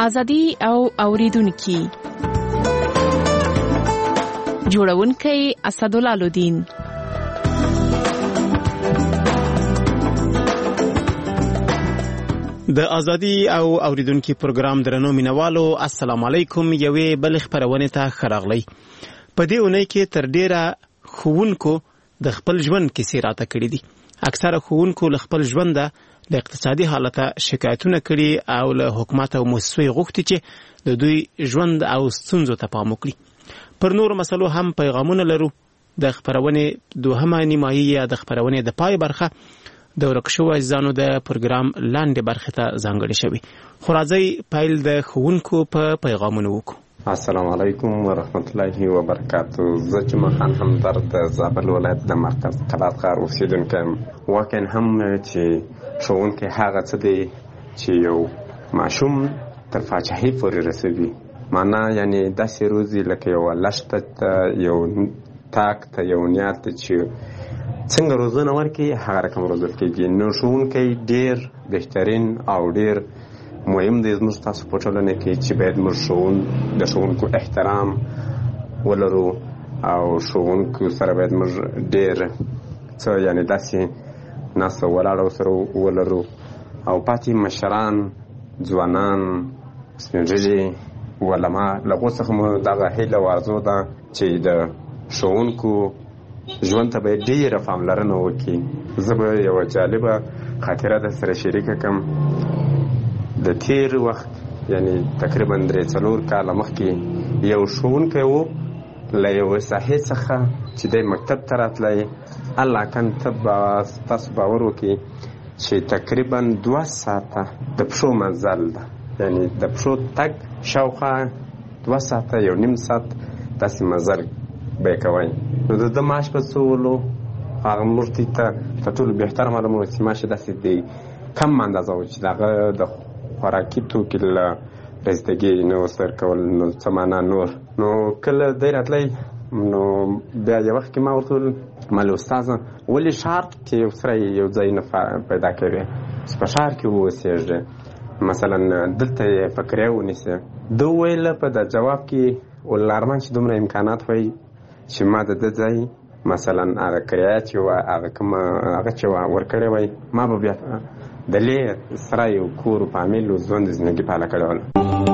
ازادي او اوریدونکو جوړونکی اسدالله الدین. د ازادي او اوریدونکو پروګرام درنو مینوالو السلام علیکم. یوې بل خبرونه ته خراغلی. په دې اونۍ کې تر ډیره خوونکو د خپل ژوند کیسې راته کړې دي. اکثره خوونکو له خپل ژوند د اقتصادي حالت شکایتونه کړي او له حکومت او مؤسسو غوښتي چې د دوی ژوند او ستونزو ته پام وکړي. پر نور مسلو هم پیغامونه لرو. د خبرونه دوهمه نیمایي یا د خبرونه د پای برخه د ورکشو ځانو د پروګرام لاندې برخه ته ځانګړې شوی. خو راځي پایل د خوونکو په پیغامونو وکړو. السلام علیکم ورحمت الله وبرکاته. زه جمعه خان همدرد د زابل ولایت د مرکز قلات ښار اوسیدونکی یم. واقعا هم چې ښوونکی هغه څه دی چې یو ماشوم تر پاچاهۍ پورې رسوي. معنا یعنی داسې روزي لکه یو لښته ته، یو تاک ته، یو نیال ته چې څنګه روزنه ورکړي هغه رقم روزل کېږي. نو ښوونکی ډېر بهترین او ډېر مهم دی زموږ تاسو په ټولنه کې چې باید موږ د ښوونکو احترام ولرو او ښوونکو سره باید موږ ډېر څه یعنې داسې ناسته ولاړه ورسره ولرو او پاتې مشران، ځوانان، سپین ږیري، علما له هغو څخه مو دغه هیله او آرزو ده چې د ښوونکو ژوند ته باید ډېره پاملرنه وکړي. زه به یوه جالبه خاطره در سره شریکه کړم. د تیر وخت یعنی تقریبا 3-4 کاله مخکې یو ښوونکی و له یوې ساحې څخه چې دی مکتب ته راتلی. الله کن تاسو باور وکړي چې تقریبا 2 ساعته د پښو مزل ده، یعنی د پښو تګ شاوخوا 2 ساعته، 1.5 ساعت داسې مزل به یې کوی. نو د ده معاش به څه ولو؟ هغه موږ ته تر ټولو بهتر معلومه وه چې معاش یې داسې دی کم اندازه و چې د هغه د خوراکي توکي له رسیدګي نه ورکول. نو څه معنا نور. نو کله دی راتلی نو بیا یو وخت کې ما ورته وویل مالې استاذه ولې ښار کې یو سره یو ځای نه پیدا کوې چې په ښار کې واوسېږې، مثلا دلته یې فقریه ونیسې. ده وویل په د جواب کې ولارمان چې دومره امکانات وایي چې ما د ده ځای مثلا هغه کرایه چې وه هغه چې ورکړی وای ما به بیا دلې سره یو کور و فامیل و ژوند زندګي پاله کړې وله.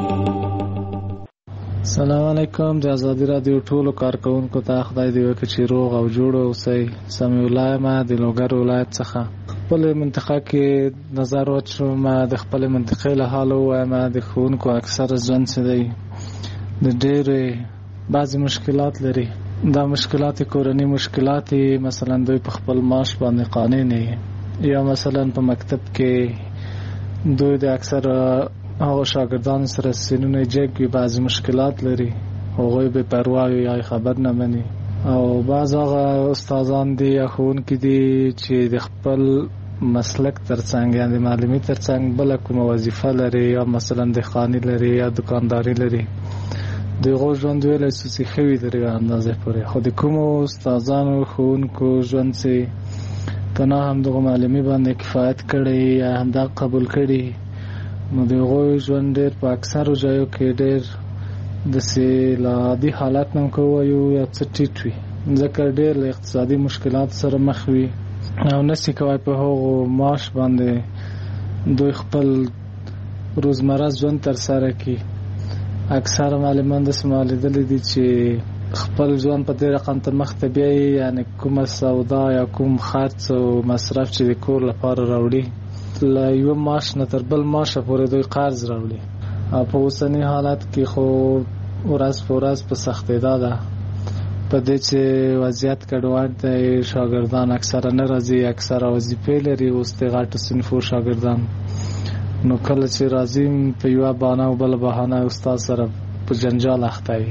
السلام علیکم. د ازادي راډیو ټولو کارکوونکو ته خدای دې وکړي چې روغ او جوړ اوسئ. سمیع الله یم د لوګر ولایت څخه. خپل منطقه کې نظر واچوم، د خپل منطقې له حاله ووایم. د ښوونکو اکثره ژوند چې دی د ډېرې بعضې مشکلات لري. دا مشکلات کورنی مشکلات، مثلا دوی په خپل معاش باندې قانع نه وي، یا مثلا په مکتب کې دوی د اکثر هغو شاګردانو سره سینونه جګ وي، بعضې مشکلات لري، هغوی بې پروا وي یا خبر نه مني. او بعض هغه استادان دي یا ښوونکي دي چې د خپل مسلک ترڅنګ یا د معلمي ترڅنګ بله کومه وظیفه لري، یا مثلا دهقاني لري یا دکانداري لري. دغه ژوند ویلی سو چې ښه وي تر یوې اندازې پورې. خو د کومو استادانو ښوونکو ژوند چې که نه هم دغه معلمي باندې کفایت کړی یا همدا قبول کړي، نو د هغوی ژوند ډېر په اکثرو ځایو کې ډېر داسې له عادي حالت نه که ووایو یا څه ټیټ وي، ځکه ډېر له اقتصادي مشکلاتو سره مخ وي او نسي کوی په هغو معاش باندې دوی خپل روزمره ژوند ترسره کړي. اکثر معلمان داسې ما لیدلی دي چې خپل ژوند په دې رقم ته مخ ته بیایي، یعنې کومه سودا یا کوم خرڅ او مصرف چې د کور لپاره راوړي له یوه معاش نه تر بل معاشه پورې دوی قرض راوړي. او په اوسني حالت کې خو ورځ په ورځ په سختېدا ده، په دې چې وضعیت ګډوډ دی. شاګردان اکثره نه راځي، اکثره وظیفې لري اوس د غټو صنفو شاګردان. نو کله چې راځي په یوه بهانه او بله بهانه استاد سره په جنجال اخته وي.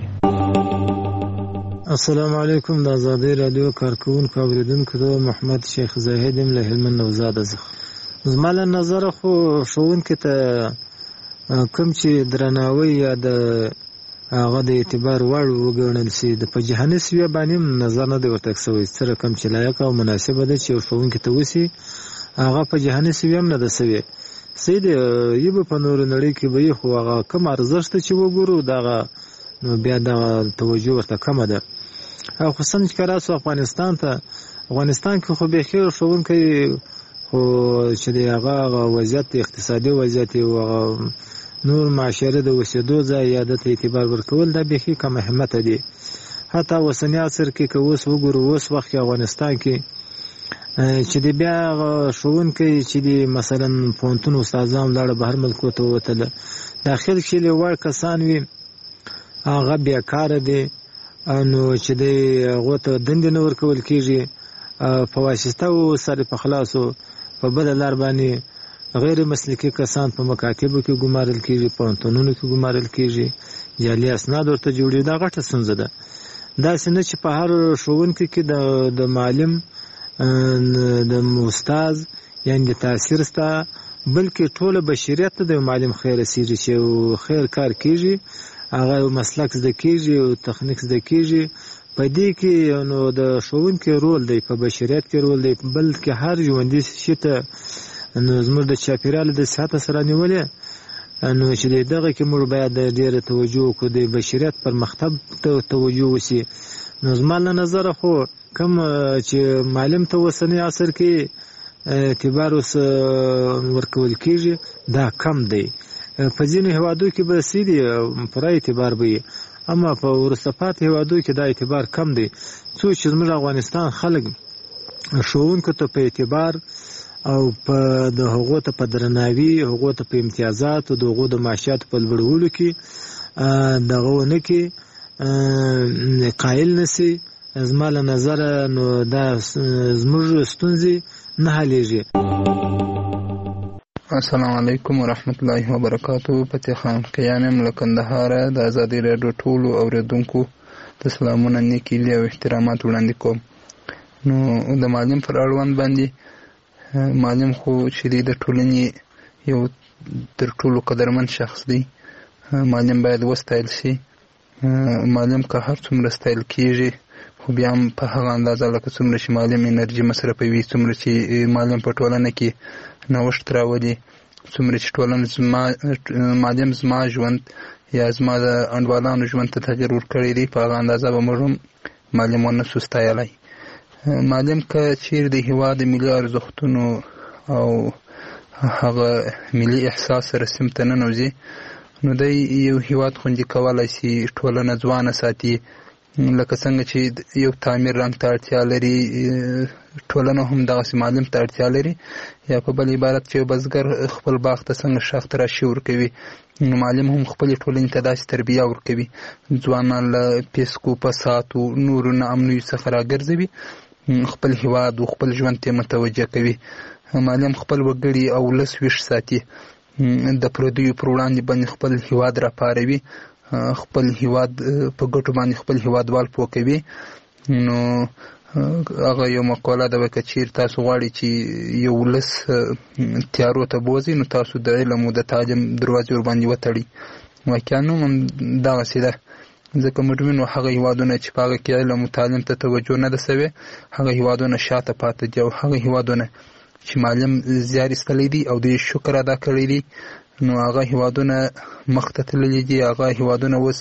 السلام علیکم. د ازادي راډیو کارکوونکو اوریدونکو ته محمد شیخ زاهد یم له هلمند نوزاده څخه. زما له نظره خو ښوونکي ته کوم چې درناوی یا د هغه د اعتبار وړ وګڼل شي، د په جهاني سویه باندې نظر نه دی ورته شوی. څه رقم چې لایق او مناسبه ده چې ښوونکي ته وشي، هغه په جهاني سویه هم نه ده شوې. سید یبه په نور نړۍ کې به خو هغه کم ارزښت چې وګورو دغه نو بیا د توجه ورته کمه ده. او خصوصا چې راسو افغانستان کې خو به خیر ښوونکی خو چې هغه وضعیت اقتصادي وضعیت او نور معاشره د وسیدو ځای یا د اعتبار ورکول د به کم اهمیت دي. حتی اوسنی عصر کې که اوس وګورو اوس وخت افغانستان کې چې د بیا ښوونکی چې د مثلا پوهنتون استادان لاړه بهر ملکو ته وتله داخل کې لوړ کسان وي هغه بیکاره دي نو چې د هغو ته دندې نه ورکول کېږي په واسطه او سره په خلاصو په بله لار باندې غیر مسلکي کسان په مکاتبو کې ګمارل کېږي پوهنتونونو کې ګمارل کېږي جعلي اسناد ورته جوړېږي دا غټه ستونزه ده. داسې نه چې په هر ښوونکي کې د معلم د استاد یعنې د تاثیر ستا بلکې ټوله بشریت ته د معلم خیر رسېږي چې خیر کار کېږي هغه مسلک زده کېږي او تخنیک زده کېږي په دې کې نو د ښوونکي رول دی په بشریت کې رول دی بلکې هر ژوندي شي ته نو زموږ د چاپېریال د صحت سره نیولې نو چې دغه کې موږ باید ډېره توجه وکړو د بشریت پرمختګ ته توجه وشي. نو زما له نظره خو کوم چې معلم ته اوسنی عصر کې اعتبار اوس ورکول کېږي دا کم دی. په ځینو هېوادو کې به سیدي پوره اعتبار به وي اما په وروسته پاتې هېوادو کې دا اعتبار کم دی. څو چې زموږ افغانستان خلک ښوونکو ته په اعتبار او په د هغو ته په درناوي هغو ته په امتیازاتو د هغو د معاشاتو په لوړولو کې دغه ونه کې قایل نسی زما له نظره نو دا زموږ ستونزې نه حلیږي. السلام علیکم ورحمت الله وبرکاتو. فتح خان کیانم له کندهار د ازادي راډیو ټولو اوریدونکو د سلامونه نیکې هیلې او احترامات وړاندې کوم. نو د معلم پر اړوند باندې معلم خو چې د ټولنې یو تر ټولو قدرمن شخص دی. معلم باید وستایل شي. معلم که هر څومره ستایل کېږي خو بیا هم په هغه اندازه لکه څومره چې معلم انرژي مصرفوي څومره چې معلم په ټولنه کې نوښت راولي څومره چې ټولنه معلم زما ژوند یا زما د انډوالانو ژوند ته تغیر ورکړی دی په هغه اندازه به موږ هم معلم ونسو ستایلی. معلم که چیرې د هېواد د ملي ارزښتونو او هغه ملي احساس سره سیم ته ننوځي نو دی یو هېواد خوندي کولی شي ټولنه ځوانه ساتي. لکه څنګه چې یو تعمیر رنګ ته اړتیا لري ټولنه هم دغسې معلم ته اړتیا لري. یا په بل عبارت چې بزګر خپل باغ ته څنګه شاخ تراشي ورکوي نو معلم هم خپلې ټولنې ته داسې تربیه ورکوي ځوانان له پیسکو فسادو نورو ناامنیو څخه راګرځوي خپل هېواد او خپل ژوند ته متوجه کوي. معلم خپل وګړي او ولس ویښ ساتي د پردیو پر وړاندې باندې خپل هېواد راپاروي خپل هېواد په ګټو باندې خپل هېوادوال پوه کوي. نو هغه یو مقوله ده که چیرې تاسو غواړئ چې یو ولس تیارو ته بوځئ نو تاسو د علم او د تعلیم دروازې ورباندې وتړئ. واقعا هم دغسې ده ځکه موږ وینو هغه هېوادونه چې په هغه کې علم او تعلیم ته توجه نه ده سوې هغه هېوادونه شاته پاتې دي او هغه هېوادونه چې معلم زیار ایستلی دی او د شکر ادا کړی دی نو هغه هېوادونه مخته تللي دي. هغه هېوادونه اوس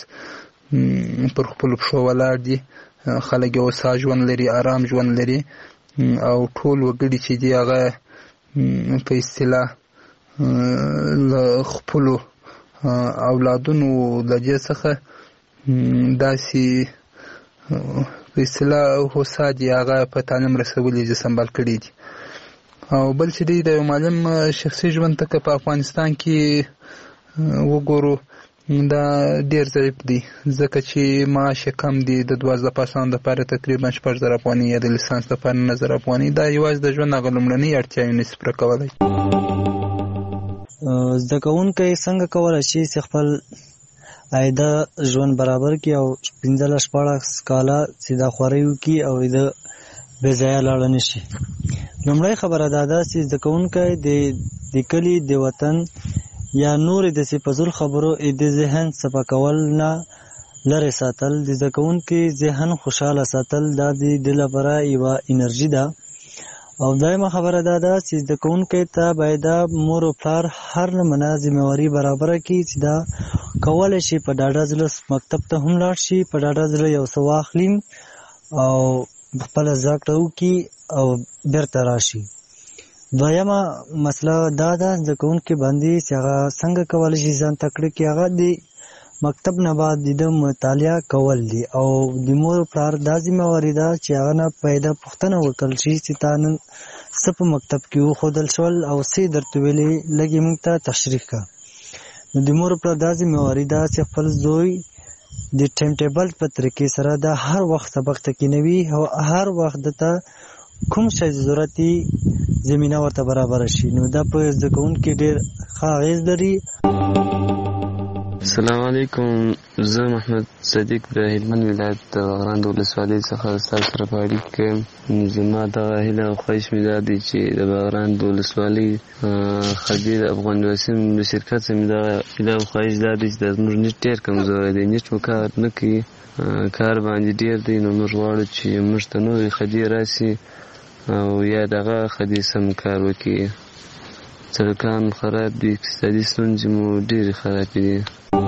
پر خپلو پښو ولاړ دي خلک یې هوسا ژوند لري آرام ژوند لري او ټول وګړي چې دي هغه په اصطلاح له خپلو اولادونو له دې څخه داسې په اصطلاح هوسا دي هغه په تعلیم رسولي دي سمبال کړي دي. او بل چې دی د یو معلم شخصي ژوند ته که په افغانستان کې وګورو دا ډېر ضعیف دی ځکه چې معاش یې کم دی د 12 پاسانو دپاره تقریبا 6,000 افغانۍ یا د لیسانس دپاره 9,000 افغانۍ دا یوازې د ژوند هغه لومړنۍ اړتیاوې نشي پوره کولی. زده کوونکی څنګه کولی شي چې خپل عایده ژوند برابر کړي او 15-16 کاله چې دا خوارۍ وکړي او د بې ځایه لاړه نه شي. لومړی خبره دا ده چې زده کوونکی د کلي د وطن یا نورې داسې فضول خبرو د ذهن صفا کول نه لرې ساتل د زده کوونکي ذهن خوشحاله ساتل دا د دې لپاره یوه انرژي ده او دایمه خبره دا ده چې زده کوونکی ته باید مور او پلار هر نمونه ذمہواري برابره کړي چې دا کولی شي په ډاډه زړه مکتب ته هم لاړ شي، په ډاډه زړه یو څه واخلي او خپله زده کړه وکړي او بیرته راشي. دویمه مسله دا ده زده کوونکي باندې چې هغه څنګه کولی شي ځان تکړه کړي، هغه د مکتب نه بعد د مطالعه کول دي او د مور پلار دا ذمہواري ده چې هغه نه پیدا پوښتنه وکړل شي چې تا نن څه په مکتب کې وښودل شول او څه درته ویلې، لږ یې موږ ته تشریح کړه. نو د مور پلار دا ذمہواري ده چې خپل زوی د ټایم ټیبل په طریقې سره دا هر وخت سبق ته کینوي او هر وخت دته کوم شی ضرورتي زمینه ورته برابر شي. نو دا په زده کوونکي ډېر ښه اغېز لري. السلام علیکم، زه محمد صدیق د هلمند ولایت د غران د ولسوالۍ څخه ستاسو سره په اړیکه کې یم. زما دغه هیله او خواهش مې دا دی چې د بغران د ولسوالۍ خبیر افغان وسیم د شرکت څخه مې دغه هیله او خواهش دا دی چې زموږ نیټ ډېر کمزوری دی، نیټ مو کار نه کوي، کار باندې ډېر دی. نو موږ غواړو چې موږ ته نورې خدي راسي او یا دغه خدي سم کار وکړي. سړکان خراب دي، اقتصادي ستونزې مو ډېرې خرابې دي.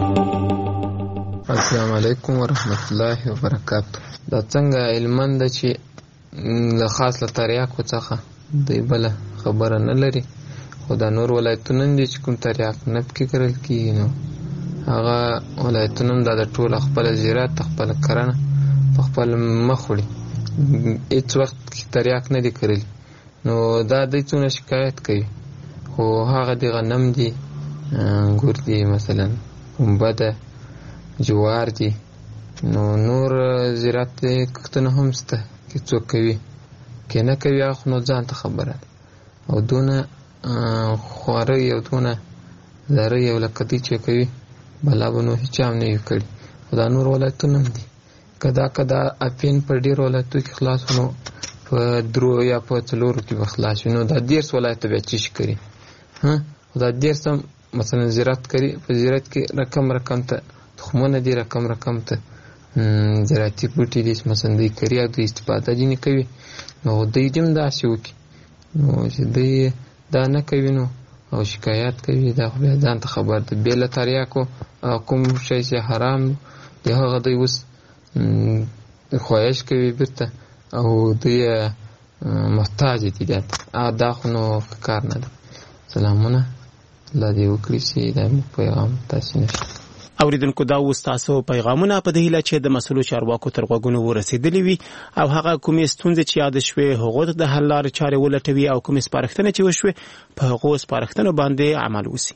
السلام علیکم ورحمت الله وبرکاتو. دا څنګه علمند ده چې خاص له تریاکو څخه دوی بله خبره نه لري، خو دا نور ولایتونه دي چې کوم تریاک نه پکې کرل کېږي، نو هغه ولایتونه هم دا د ټوله خپله زراعت خپله کرنه په خپل مخ وړي، هېڅ وخت تریاک نه دي کرلي. نو دا دوی څونه شکایت کوي، خو هغه د غنم دي، انګور دي، مثلا پنبه ده، جوار دي، نو نور زراعت کښتونه هم شته که څوک کوي که نه کوي، هغه خو نو ځان ته خبره ده. او دونه خوارۍ او دونه زارۍ او لکه دوی چې کوي بلا به نو هېچا هم نه وي کړي. خو دا نور ولایتونه هم دي، که دا اپین په ډېرو ولایتو کې خلاص نو په 3 یا په 4 کې به خلاص وي، نو دا 13 ولایته بیا څه شي کوي. خو دا 13 هم مثلا زراعت کوي، په زراعت کې رقم ته تخمونه دي، رقم ته زراعتي بوټي دي، مثلا دوی کري او دوی استفاده ځینې کوي. نو دوی هم داسې وکړي، نو چې دوی دا نه کوي نو او شکایت کوي، دا خو بیا ځان ته خبر ده. بې له تریاکو کوم شی چې حرام دی هغه دوی اوس خواهش کوي بیرته او دوی محتاج دي دا خو نو کار نه ده. سلامونه، الله دې وکړي چې دا پیغام تاسې نشي. اوریدونکو، دا اوس تاسو پیغامونه په دې هیله چې د مسؤلو چارواکو تر غوږونو ورسېدلي وي او هغه کومې ستونزې چې یاد شوې هغو ته د حل لارې چارې ولټوي او کومې سپارښتنې چې وشوې په هغو سپارښتنو باندې عمل وسي.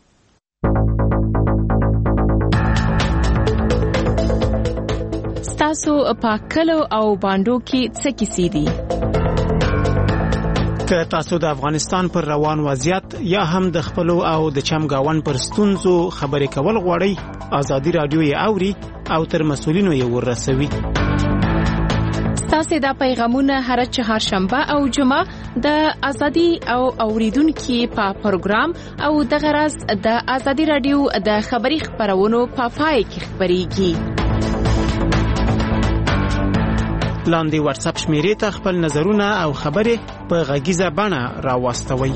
ستاسو په کلو او باندو کې څه کیسې دي؟ که تاسو د افغانستان پر روان وضعیت یا هم د خپلو او د چمګاون پر ستونزو خبرې کول غواړئ، ازادي رادیو یې اوري او تر مسؤلینو یې ورسوي. ستاسو دا پیغامونه هر چهارشنبه او جمعه د ازادي او اوریدونکو په پروګرام او د غرض د ازادي رادیو د خبري خبرونو په پای کې خبريږي. لاندې واتس اپ شمیرې ته خپل نظرونه او خبرې په غږیزه بڼه راوستوئ.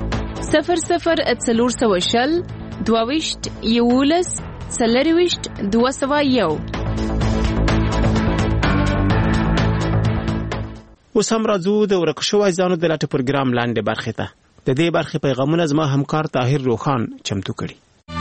0040 22 11 40 201. اوس هم راځو د ورک شویو ځانو د لټه پروګرام لاندې برخې ته. د دې برخې پیغامونه زما همکار طاهر روخان چمتو کړي.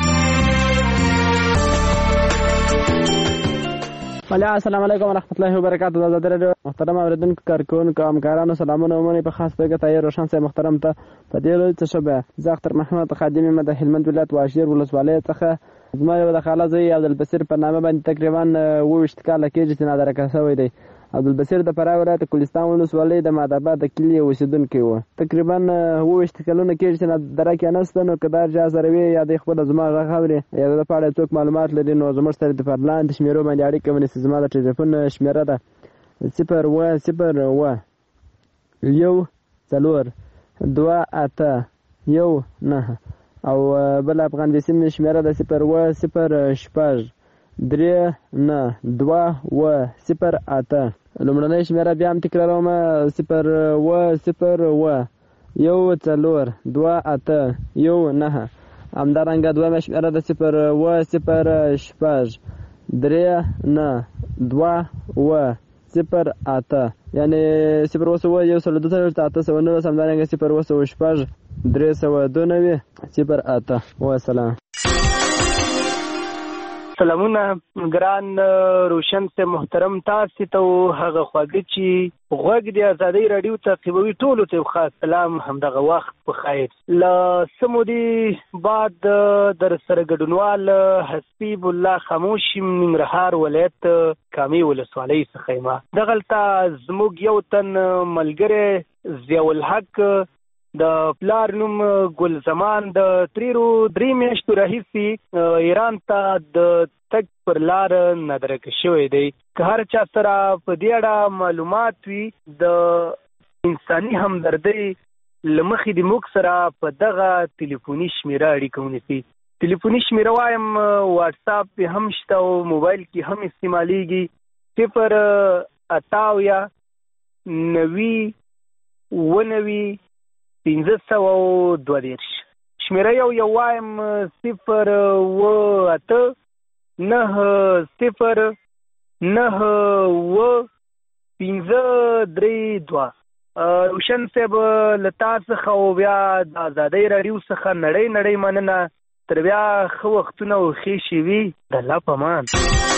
السلام علیکم ورحمۃ اللہ وبرکاتہ. آزاد رادیو محترم اوریدونکو، کارکونکو، همکارانو سلامونه. عمومي په خاص توګه طاهر روشن صاحب محترم ته په دې ورځ څه شوبه زه اختر محمد خادمي د هلمند ولایت واشیر ولسوالۍ څخه زما یو د خاله زوی عبدالبصیر په نامه باندې تقریبا 20 کاله کېږي چې نادرکه شوی دی. عبدالبصیر د فراه ولایت کوهستان ولسوالۍ د ماداباد د کلي اوسیدونکی و. تقریبا 20 کلونه کېږي چې نادرکه نسته. نو که دا جا سره وي یا د خپل زما غږ اوري یا د پاړه څوک معلومات لري نو زموږ سره د فرلاند شمیرو باندې اړیکه ونیسي. زما د ټلیفون شمیره ده 010 1 او بل افغان د سیم شمیره ده 010 3 9 2 0 8 لومړنۍ شمیره بیا هم تکراروم 0 1 4 2 8 1 9. همدارنګه دویمه شمیره د 0 0 3 9 2 0 8 یعنی 0 1 1 8 همدارنګه 0 0 392 08. والسلام. سلامونه ګران روشن ته محترم تاسو ته هغه خواږه چې غوږ د ازادۍ رادیو تعقیبوي ټولو ته خاص سلام همدغه وخت په خیر. له سمودي بعد در سره ګډونوال حسیب الله خاموشي ننګرهار ولایت کامي ولسوالۍ څخه ما دغلته زموږ یو تن ملګری ضیاء الحق د پلار نوم ګل زمان د 3 میاشتو راهیسې ایران ته د تګ پر لار نادرکه شوی دی. که هر چا سره په دې اړه معلومات وي د انساني همدردۍ له مخې د موږ سره په دغه ټلیفوني شمیره اړیکه ونیسي. ټلیفوني شمیره وایم واټساپ پې هم شته او موبایل کې هم استعمالیږي 0 592. شمیره یو وایم 0 8 9 0 9 532. روشن صاحب له تا څخه او بیا د ازادۍ راډیو څخه نړۍ مننه. تر بیا ښه وختونه او ښې شېبې د الله په امان.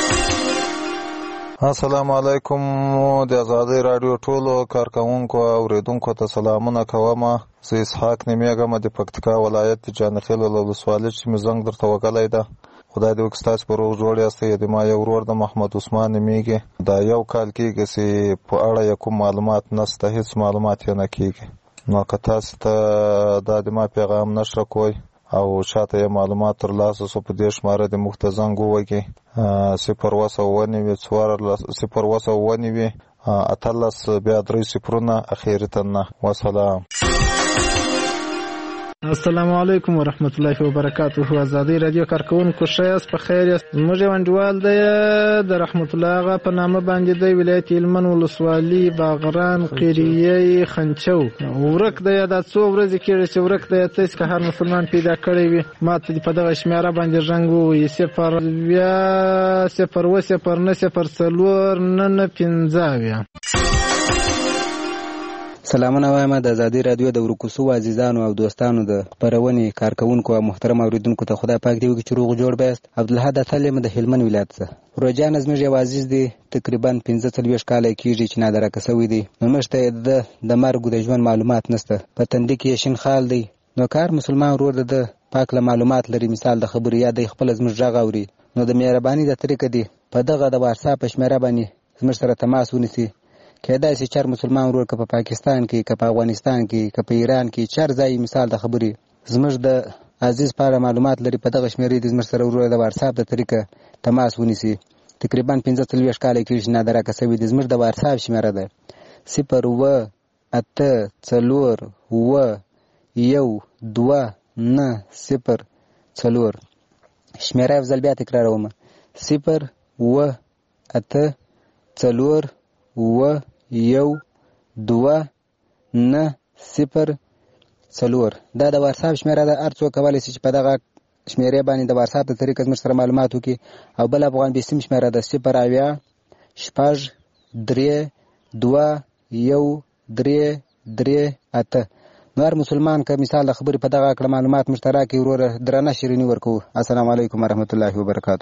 السلام علیکم. د ازادۍ راډیو ټولو کارکوونکو او اوریدونکو ته سلامونه کوم. زه اسحاق نومیږم د پکتیکا ولایت جانخیل ولسوالۍ چې مې زنګ درته وکړی ده. خدای دې وکړي ستاسو په روغ جوړ یاستئ. د ما یو ورور د محمد عثمان نومیږي. دا یو کال کېږي چې په اړه یې کوم معلومات نشته، هېڅ معلومات یې نه کېږي. نو که تاسو ته دا د ما پیغام نشره کوئ او چاته یې معلومات ترلاسه سو په دې شماره د موږ ته زنګ ووهئ 0 18 بیا 3 اخیری تنه. وسلام. السلام علیکم ورحمت الله وبرکاته. ازادۍ رادیو کارکوونکو ښه یاست، په خیر یاست. زموږ یو انډیوال دی د رحمت الله آغا په نامه باندې دی، ولایت هلمند ولسوالي باغران قریه خنچو. ورک دی دا څو ورځې کېږي چې ورک دی. تاسو که هر مسلمان پیدا کړی وي ما ته په دغه شمیره باندې زنګ ووهئ 0 سلامونه وایم د ازادۍ رادیو د ورکوسو عزیزانو او دوستانو د خپرونې کارکوونکو او محترم اوریدونکو ته خدای پاک دې وکړي چې روغ جوړ بیاست. عبدالحد اتل د هلمند ولایت څخه. روجان زموږ یو عزیز دی، تقریبا 45 کاله کېږي چې نادرکه شوی دی. نو موږ ته د مرګ د ژوند معلومات نشته. په تندي کې شین خال دی. نو کار مسلمان ورور د پاک له معلومات لري، مثال د خبرې یا د خپل زموږ غږ اوري. نو د مهرباني د طریقه دی په دغه د واتساپ شمیره باندې زموږ سره تماس ونیسي. کېدای شي چار مسلمان ورور که په پاکستان کې، که په افغانستان کې، که په ایران کې، چار ځای مثال د خبرې زموږ د عزیز پاره معلومات لري، په دغه شمیرې د زموږ سره ورور د واتساپ د طریقه تماس ونیسي. تقریبا 45 کاله کېږي نادرکه شوی دی. زموږ د واتساپ شمیره ده 0 8 4 1 2 9 0 4. شمیره افضل بیا تکراروم 0 8 4 1 2 9 0 4. دا د واتساپ شمیره ده. هر څوک کولی شي چې په دغه شمیرې باندې د واتساپ د طریقه زموږ سره معلومات وکړي. او بل افغان بیسیم شمیره ده 0 6 3 2 1 3 3 8. نو هر مسلمان که مثال د خبرې په دغه کړه معلومات مشترک وروره درنه شیریني ورکوو. السلام علیکم ورحمت الله وبرکاته.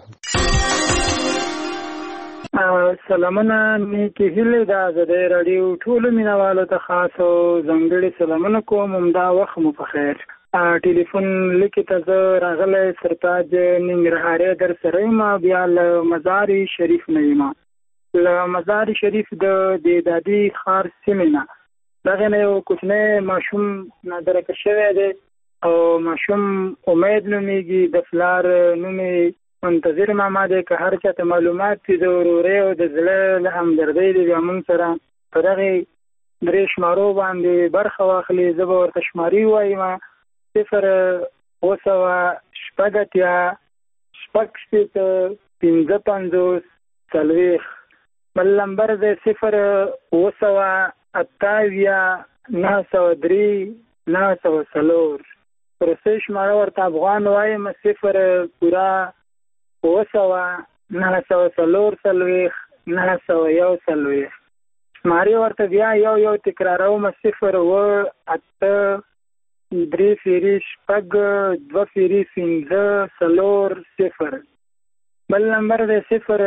سلامونه نیکې هیلې د ازادۍ راډیو ټولو مینوالو ته خاص او ځانګړي سلامونه کوم. همدا وخت مو په خیر. ټلیفون لیکې ته زه راغلی سرتاج ننګرهارۍ در سره یم. بیا له مزار شریف نه یم. له مزار شریف د دادي ښار سیمې نه دغه نه یو کوچنی ماشوم نادرکه شوی دی او ماشوم امید نومیږي. د پلار نوم منتظر ماما دی. که هر چاته معلومات دي د ورورۍ او د زړه له همدردۍ دی بیا موږ سره په دغې 3 شمارو باندې برخه واخلي. زه به ورته شماري ووایم 0 9 شپږ 50 55 40. بل نمبر دی 0-9-28-903-904. روسي شماره ورته افغان وایم 0-9-9-901. شمارې ورته بیا یو تکراروم 0-3-6-2-5-0. بل نمبر دی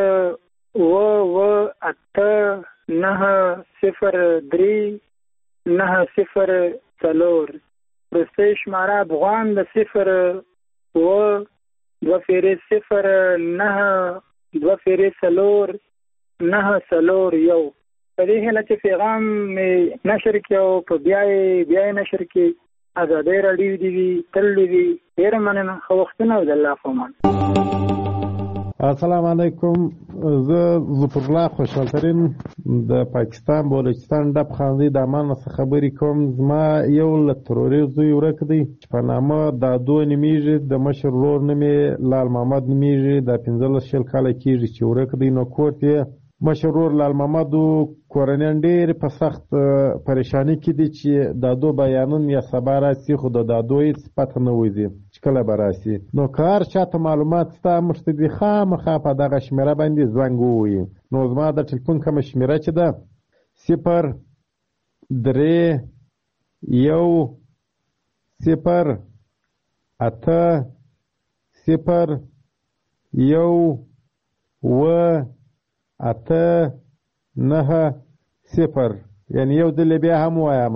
0-9-9-03-904. روسي شماره افغان د 0-2-0-9-2-4-9-4-1. په دې هله چې پیغام نشر کې او په بیا نشر کې ازادي راډیو دی تل دی ډېر مننه. خو وختونه او د الله فمان. السلام علیکم. زه ظفر الله خوشحالترین د پاکستان بلوچستان ډب خاندي د امان څخه خبرې کوم. زما یو له تروریست زوی ورک دی چې په نامه دادو نومیږي، د مشر ورور نوم یې لال محمد نومیږي. د 15 کاله کېږي چې ورک دی. نو کور ته مشر ورور لال محمد کورنیان ډېر په سخت پریشانی کې دي چې دادو بیانون یا سبا راسي، خو د دادو هېڅ پته نه وځي چې کله به راسي. نو که هر چاته معلومات شته موږ ته دې خامخا په دغه شمېره باندې زنګ ووهي. نو زما د ټلیفون کومه شمېره چې ده 0-3-8-0-9-0. یعنی یو دل بیا هم وایم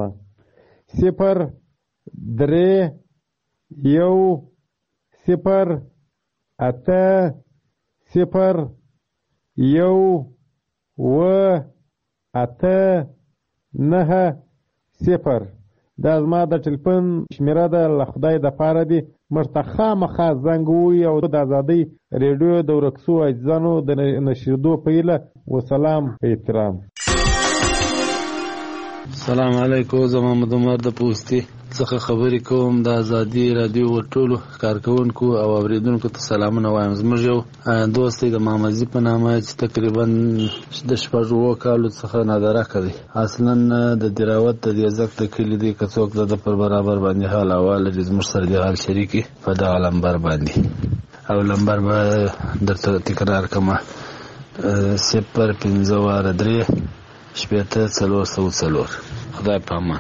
0-3-8-0-9-0. دا زما د ټلیفون شمېره ده. له خدای د پاره دی موږ ته خامخا زنګ ووهي او د ازادۍ ریډیو د ورک شوو عزیزانو د نشریدو په هیله. وسلام په احترام. السلام علیکم. زه محمد عمر د پوستې څخه خبرې کوم. د ازادي راډیو ټولو کارکونکو او اوریدونکو ته سلامونه وایم. زموږ یو دوست دی د محمدزي په نامه چې تقریبا د 6 کالو څخه نادرکه دی. اصلا د دراوت د دیزک د کلي دی. که څوک د پر برابر باندې حال احوال لري زموږ سره د حال شریکي په دغه لمبر باندې. او لمبر به درته تکرار کړم 0-15-3-4-4. خدای په امان.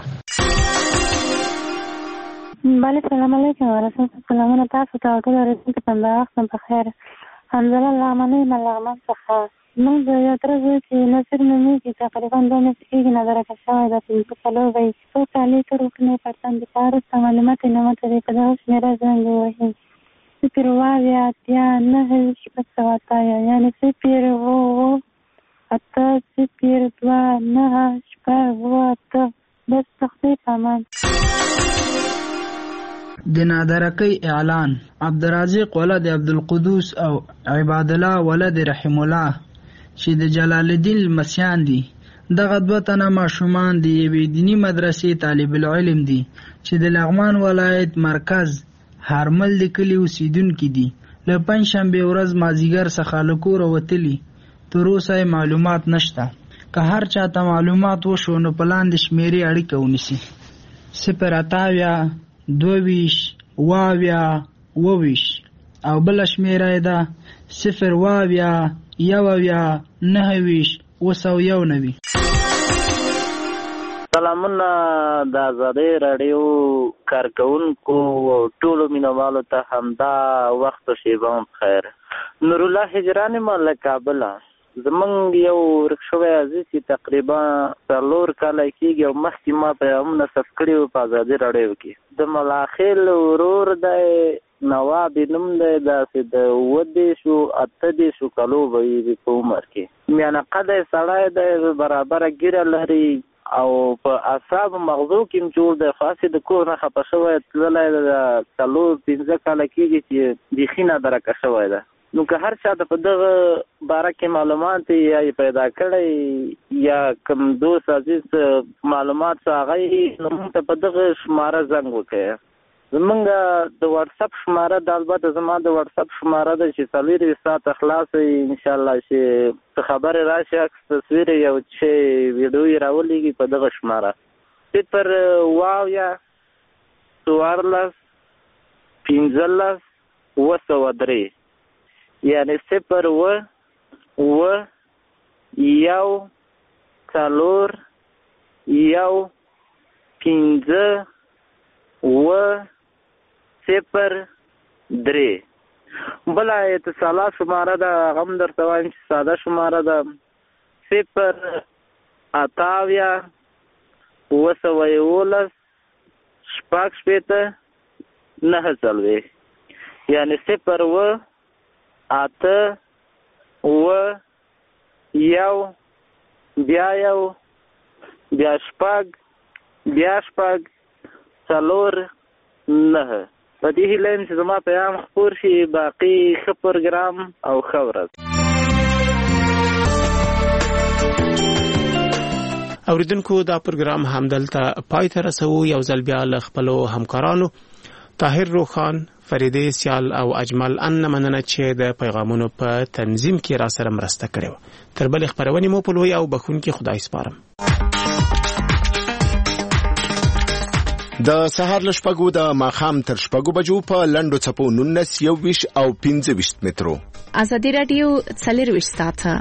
بله سلام علیکم ورحمت سلامونه تاسو ته ټول اوریدونکو ته وختم په خیر. حمزه لغمنۍ لغمن څخه موږ یو تر زوی چې نصر نومیږي تقریبا 2 میاشتې کېږي نادرکه شوی ده. 15 کالو وی 100 کالې تر وکنې پرتن د پارس معلومات نه مته دی په دغه شمېره زنګ ووهي 0-9-9-8 یعنی 0-8-0-2-9-8 بس تخفیف امان. د نادرکۍ اعلان. عبدالرازق ولد عبدالقدوس او عباد الله ولد رحم الله چې د جلال الدین المسیان دي. دغه 2 تنه ماشومان د یوې دینی مدرسې طالب العلم دي چې د لغمان ولایت مرکز هرمل د کلي اوسیدونکي دي. له پنجشنبې ورځ مازدیګر څخه له کوره وتلي. تر اوسه معلومات نشته. که هر چاته معلومات وشو نو په لاندې شمېرې اړیکه ونیسي 0-28-20-20 او بله شمېره یې ده 0-20-19-9. سلامونه د ازادۍ راډیو کارکونکو ټولو مینوالو ته همدا وخت او شیبه خیر. نور الله هجران مله کابل. زمونږ یو ورک شوی عزیز چې تقریبا 4 کاله کېږي او مخکې ما پیغامونه ثبت کړي وو په ازادي راډیو کې. د ملاخیل ورور دی نواب نوم دی. داسې د 28 کالو به وي په عمر کې. میانه قده سړی دی برابره ګیره لري او په اعصاب مغزو کې جوړ دی. خاصې د کور نه خفه شوی تللی د 4-15 کاله کېږي چې بیخي نادرکه شوی ده. نو که هر چا ته په دغه باره کې معلومات یا پیدا کړی یا کوم دوست عزیز معلومات څه هغه نو موږ ته په دغه شماره زنګ وکړئ زمونږ د واتس اپ شماره د البته زما د واتس اپ شماره ده چې 24 ساعت خلاص ان شاء الله چې خبر راشي عکس تصویر یو چې ویډیو راولېږي په دغه شماره 0 یعنی 0 بلا اتصالات شماره ده غم در توان چې ساده شماره ده 0 اتاویا 211 شپږ شپېته 9 یعنی 0 اته یو بیا شپږ 4 په دې هیله چې زما پیغام خپور شي باقي ښه پروګرام او ښه ورځ. اوریدونکو دا پروګرام همدلته پای ته رسو. یو ځل بیا له خپلو همکارانو طاهر روخان، فریدې سیال او اجمل ان مننه چې د پیغامونو په تنظیم کې را سره مرسته کړې و. تر بل خبرونه مو په لوی او بخونکي خدای سپارم. د سهار له شپږو د ماښام تر شپږو بجو په لنډو څپو 19 21 او 25 مترو. ازادي رادیو 24 ساعته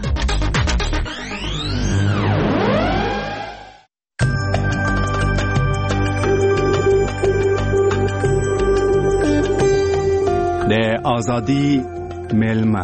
د ازادي ملما.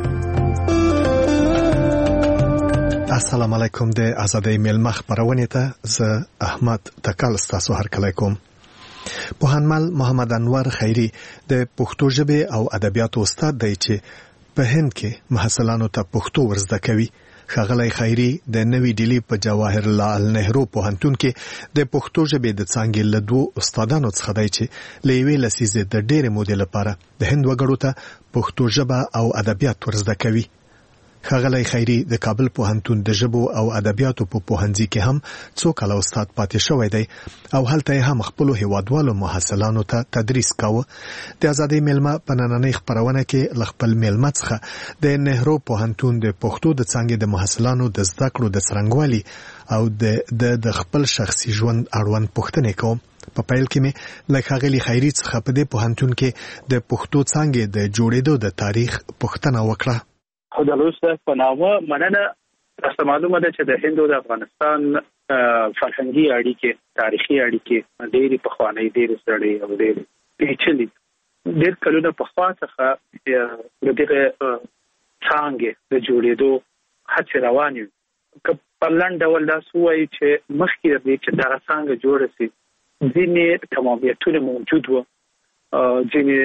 السلام علیکم. د ازادي ملما خبرونه ته زه احمد تکل تاسو هرکلی کوم. پوهنمل محمد انور خیری د پښتو ژبه او ادبیاتو استاد دی چې په هند کې محصلانو ته پښتو ورزده کوي. ښاغلی خیری د نوې ډیلی په جواهر لال نهرو پوهنتون کې د پښتو ژبې د څانګې له 2 استادانو څخه دی چې لوی لسیزه د ډېر مودې لپاره د هند وګړو ته پښتو ژبه او ادبیات ورزده کوي. ښاغلی خیری د کابل پوهنتون د ژبو او ادبیاتو په پوهنځي کې هم څو کاله استاد پاتې شوی دی او هلته هم خپل هیوادوالو محصلانو ته تدریس کاوه. د ازادي ملما په نننۍ خبرونه کې خپل ملما څخه د نهرو پوهنتون د پښتو د څانګې د محصلانو د زده کړو د څرنګوالي او د خپل شخصي ژوند اړوند پوښتنې کوم. په پیل کې مې له ښاغلي خیری څخه په دې پوهنتون کې د پښتو څانګې د جوړېدو د تاریخ پوښتنه وکړه. خدالوسته په نامه مننه. تاسو معلومه ده چې د هند او د افغانستان فرهنګي اړیکې، تاریخي اړیکې ډېرې پخوانۍ، ډېرې سړې او ډېرې پیچلې. ډېر کلونه پخوا څخه د دغه څانګې د جوړېدو هڅې روانې وي. که په لنډ ډول داسې ووایي چې مخکې د دې چې دغه څانګه جوړه شي ځینې تمامیتونه موجود وو، ځینې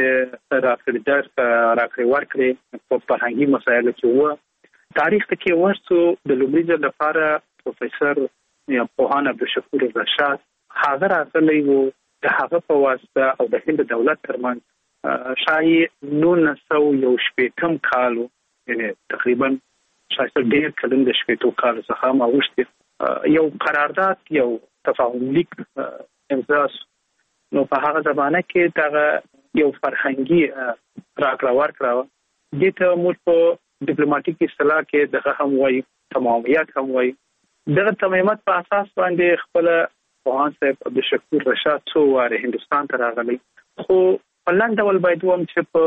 راکړې ورکړې په فرهنګي مسایلو کې وو. تاریخ ته کې ورسو د لومړي ځل لپاره پروفیسور یا پوهان عبدالشکور رشاد هغه راغلی و. د هغه په واسطه او د هند دولت ترمنځ شایي 1918 کال، یعنی تقریبا شاید ډېر کلن د 18 کال څخه ما وشته یو قرارداد، یو تفاهم لیک امضا. نو په هغه زمانه کې دا یو فرهنګي راکړه ورکړه دې ته موږ په ډیپلوماټیک اصطلاح کې دغه هم وایي، تمامیت هم وایي. دغه تمامیت په اساس باندې خپل پوهان صاحب عبدالشکور رشاد څو واره هندستان ته راغلی. خو په لنډ ډول باید ووایم چې په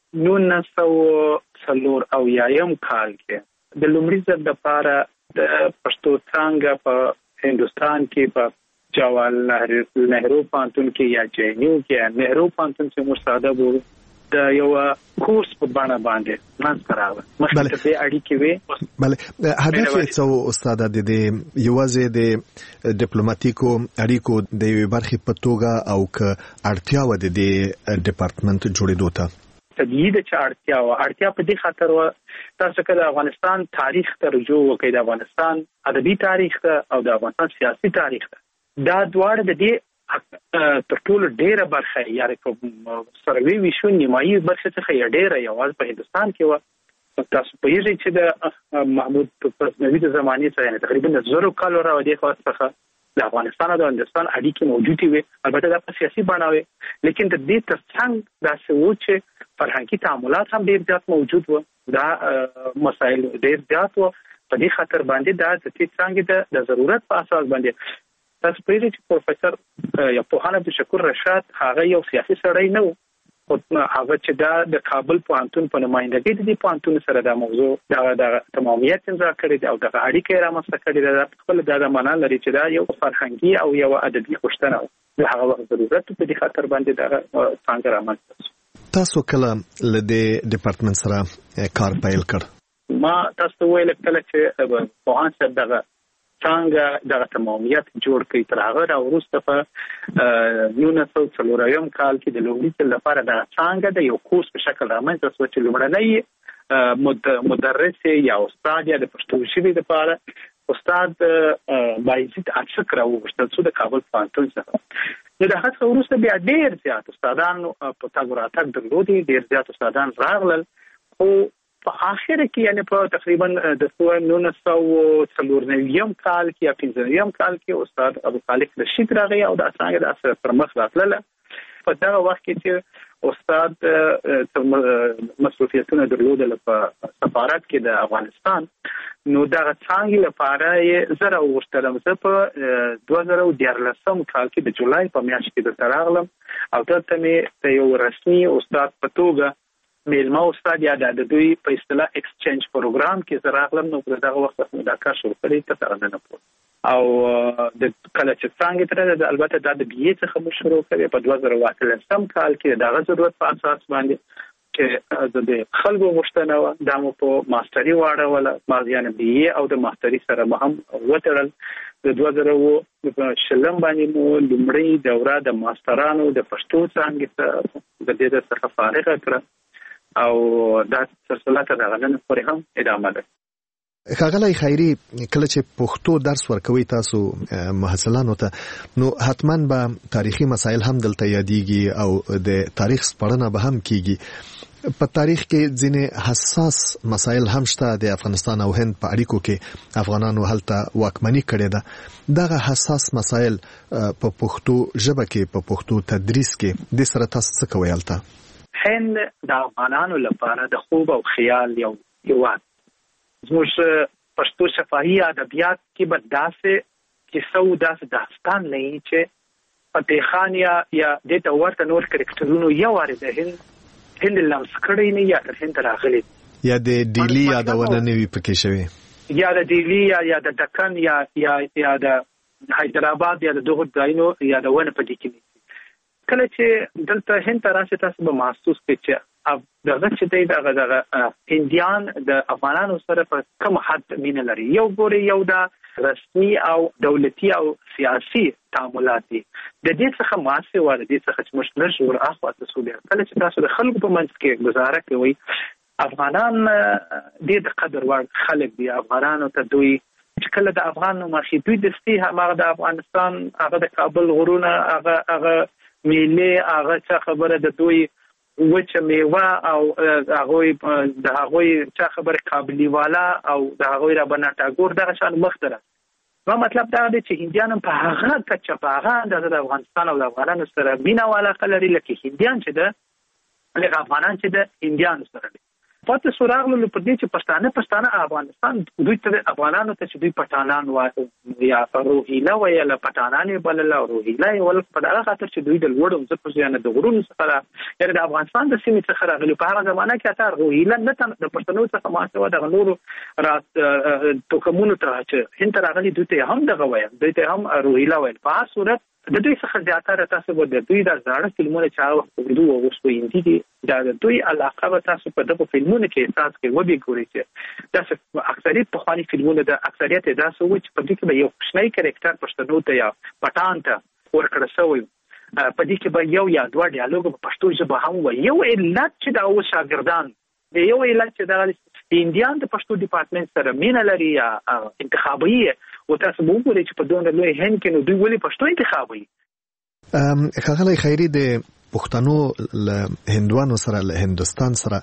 1904 کال کې د لومړي ځل لپاره د پښتو څانګه په هندستان کې په جواهر نهرو پوهنتون کې یا جینیو کې نهرو پوهنتون چې مستاده بو د یو کورس په بڼه باندې منځته راغله. مخکې د اړیکې وي. بله، هدف یې څه استاد د یوازې د ډیپلوماټیکو اړیکو د یوې برخې په توګه او که اړتیا و د دې ډپارټمنټ جوړېدو ته؟ طبیعي ده چې اړتیا په دې خاطر و. تاسو که د افغانستان تاریخ ته رجوع وکړئ، د افغانستان ادبي تاریخ ته او د افغانستان سیاسي تاریخ ته، دا دواړه د دې تر ټولو ډېره برخه یعنې په سروي ویشو نیمایي برخه څخه یې ډېره یوازې په هندوستان کې وه. تاسو پوهېږئ چې د محمود غزنوي د زمانې څخه یعنې تقریبا 1000 کالو راودې خوا څخه د افغانستان او د هندوستان اړیکې موجودې وي، البته دا په سیاسي بڼه وي، لیکن د دې ترڅنګ داسې و چې فرهنګي تعاملات هم ډېر زیات موجود و. دا مسایل ډېر زیات و. په دې خاطر باندې دا د دې څنګه د ضرورت په اساس باندې تاسو پوهیږئ چې پروفیسور یا پوهان عبدالشکور رشاد هغه یو سیاسي سړی نه و، خو هغه چې دا د کابل پوهنتون په نمائندګۍ د دې پوهنتون سره دا موضوع د تمامیت امضا کړې ده او د اړیکې رامنځته کړې ده. خپل دا معنا لري چې دا یو فرهنګي او یو ادبي غوښتنه و، د هغه وخت ضرورت په دې خاطر باندې دا څنګه رامنځته شو. تاسو کله له دې ډپارټمنټ سره کار پیل کړ؟ ما تاسو ویل کله چې پوهان سره دغه څنګه دغه تمامیت جوړ کړي، تر هغه راوروسته په 1940 کال کې د لومړي ځل لپاره د څنګه د یو کورس په شکل رامنځته شو چې لومړنی مدرس یا استاد یا د پښتو ژبې لپاره استاد بایزید اشک راوغوښتل شو د کابل پوهنتون څخه. د هغه څخه وروسته بیا ډېر زیات استادان په تګ راتګ درلودي، ډېر زیات استادان راغلل، خو په اخر کې یعنی په تقریبا د 1994 کال کې یا 95 کال کې استاد ابو خالق رشید راغی او د څنګه د اثر پر مخ راتله. په دا وخت کې چې استاد مسؤلیتونه درلودل په سفارت کې د افغانستان، نو دا څنګه لپاره یې زره وشتلم زه په 2014 کال کې د جولای په میاشت کې د تراغلم او دلته مې د یو رسمي استاد په توګه میلمه استاد یا د دوی په اصطلاح ایکسچینج پروګرام کې زه راغلم. نو په دغه وخت کې دا کار شروع کړی ته څنګه نه پوه او د کله چې څنګه تر البته دا د بي څخه مو شروع کړی په 2018 کال کې دغه ضرورت په اساس باندې چې د خلکو غوښتنه و دا مو په ماستري واړوله، ما یعنی بي او د ماستري سره هم وترل. د 2020 باندې مو لومړی دوره د ماسترانو د پښتو څنګه د دې څخه فارغه کړه او دا سلسله تر هغه نه پورې هم ادامه ده. ښاغلی خیري، کله چې پښتو درس ورکوي تاسو محصلانو ته، نو حتما به تاریخي مسایل هم دلته یادېږي او د تاریخ سپړنه به هم کیږي. په تاریخ کې ځینې حساس مسایل هم شته. د افغانستان او هند په اړیکو کې افغانانو هلته واکمني کړې ده. دغه حساس مسایل په پښتو ژبه کې په پښتو تدریس کې د سره تاسو څه کوي هلته؟ هند د افغانانو لپاره د خوب او خیال یو هیواد. زموږ پښتو شفاهي ادبیات کې به داسې کیسو داسې داستان نه وي چې فتح خان یا دې ته ورته نور کرکټرونو یو واري د هند لمس کړی نه یا د هند راغلی یا د ډیلی یادونه نه وي پکې شوی یا د ډیلی یا د دکن یا د حیدرآباد یا د دغه ځایونو یادونه پدې کې. کله چې دلته هند راشي تاسو به محسوس کړئ چې دغه چې دغه هندیان د افغانانو سره په کوم حد مینه لري. یو ګوري یو د رسمي او دولتي او سیاسي تعاملات دي. د دې څخه ماسه و د دې څخه چې موږ نشو اخوا تاسو به کله چې تاسو د خلکو په منځ کې گزاره کوي، افغانان د قدر وړ خلک دي. افغانانو ته دوی چې کله د افغان مخې دوی دستي هغه د افغانستان هغه د کابل غرونه هغه میله هغه څه خبره د دوی وچه میوه او هغه د هغه څه خبره قابلی والا او د هغه را بناټاګور دغه شان مختره. نو مطلب دا دی چې هندیان په هغه کچه په هغه د افغانستان او د افغانانو سره مینا والا لري لکه هندیان چې د لکه افغانان چې د هندیانو سره دي. پاتې سوراغلو په دې چې پښتانه افغانستان دوی ته افغانانو ته چې دوی پټانان وایي یا روهیلا وایي له پټانان بلل او روهیلا ول په دغه خاطر چې دوی د لوړو ځکه ځانه د غرونو څخه یعنی د افغانستان د سیمې څخه راغلي. په هغه زمانه کې اته روهیلا نه د پښتنو څخه ماسه و د نورو رات توکمونو ته چې هند راغلي دوی ته هم دغه وایي، دوی ته هم روهیلا وایي. په هر صورت د دوی څخه زیاتره تاسو به د دوی د زړه فلمونه چې اردو او اوسو هندي دي د دوی علاقه به تاسو په دغه فلمونو کې احساس کوي. و به ګورئ چې تاسو اکثریت په خواني فلمونو د اکثریت تاسو و چې په دې کې به یو شنای کریکټر پښتنو ته یا پټان ته ورکړل شوی. په دې کې به یو یا دوه ډیالوګ په پښتو ژبه هم و. یو علت چې دا و شاګردان د یو علت چې د هندیان د پښتو ډپارټمنټ سره مینه لري یا انتخابي او تاسو به وګورئ چې په دونه لوی هند کې نو دوی ولې پښتو انتخابي. ښاغلی خیري، د پښتنو له هندوانو سره له هندستان سره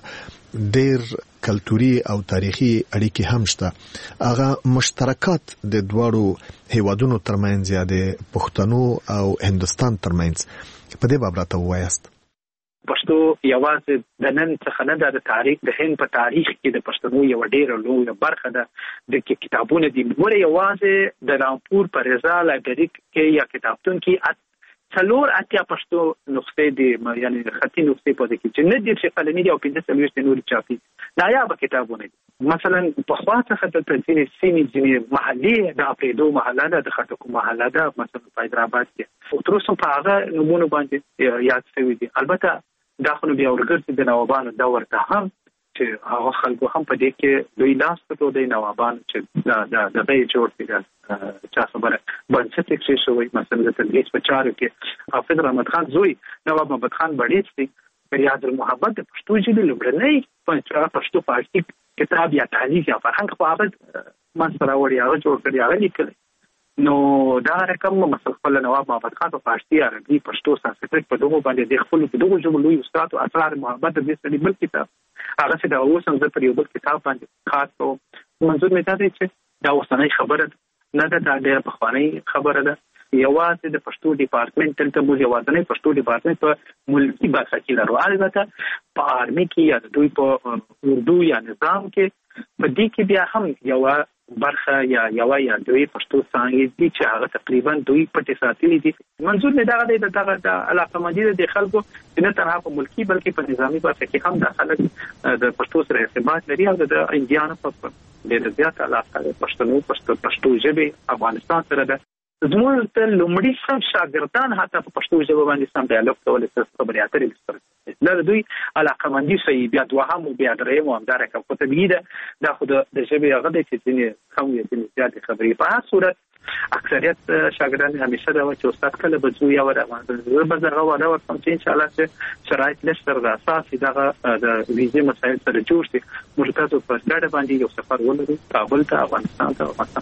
ډیر کلتوري او تاریخي اړیکې هم شته. هغه مشترکات د دواړو هیوادونو ترمنځ یا د پښتنو او هندستان ترمنځ په دې باب راته ووایاست. پښتو یوازې د نن څخه نه د تاریخ د هند په تاریخ کې د پښتنو یو ډیره لویه برخه ده. د کتابونو دي ور یوازې د رامپور په رضا لایبرری کې یا کتابتون کې څلور اتیا پښتو نسخې دي، یعنی خطي نسخې په دې کې چې نه دي چې قلمي دي او 15 نور چاپي نایابه کتابونه دي. مثلا په خوا څخه د ځینې سیمې محلي د اپریدو محله ده، د خټکو محله ده، مثلا په حیدرآباد کې او تر اوسه په هغه نمونه باندې یاد شوي دي. البته دا خو بیا ورګرځي د نوابانو دور ته هم چې هغه خلکو هم په دې کې دوی لاس په دوی نوابانو چې د غي جوړ دي چا خبره بنسټ کې شوی. مثلا د تدریس په چارو کې حافظ رحمت خان زوی نواب محمد خان بړیڅ دی ریاض المحبت د پښتو ژبې لومړنی پښتو فارسي کتاب یا تعلیق یا فرهنګ په هغه منځ راوړی، هغه جوړ کړی، هغه لیکلی. نو دا رقم مثلا خپل نواب محمد خان په فارسي عربي پښتو سانسکریت په دغه باندې د خپل په دغه ژبه لوی استاد او اسرار محبت د دې سړي بل کتاب هغه چې دا اوس هم زه پر یو بل کتاب باندې خاص کوم. منظور مې دا دی چې دا اوسنۍ خبره نه ده، دا ډېره پخوانۍ خبره ده. یوازې د پښتو ډپارټمنټ دلته موږ یوازې پښتو ډپارټمنټ په ملکي برخه کې لرو. البته په آرمي کې یا دوی په اردو یا نظام کې په دې کې بیا هم یو برخه یا دوی پښتو څانګې دي چې هغه تقریبا دوی پټې ساتلي دي. منظور مې دا دی د علاقمندي د خلکو چې نه تنها په ملکي بلکې په نظامي برخه کې هم د خلک د پښتو سره ارتباط لري او د انډیانو په ډېر زیات علاقه د پښتو ژبې افغانستان سره ده. زموږ ته لومړي سم شاګردان حتی په پښتو ژبه باندې سم ډایالوګ کول خبرې اترې سره دا دوی علاقمندي صحیح بیا دوهم او بیا دریم او همدارنګه کوم طبيعي ده دا خو د ژبې هغه د چې کم یا زیات خبرې په هر صورت اکثریت شاګردان همیشه دا چې استاد کله به زو یا ورته به زغه ولا ورته چې ان شاء الله چې شرایط لشتر د اساسي دغه د ویزې مسایل سره جوړ شي موږ تاسو په ډاډه باندې یو سفر ولرو کابل ته افغانستان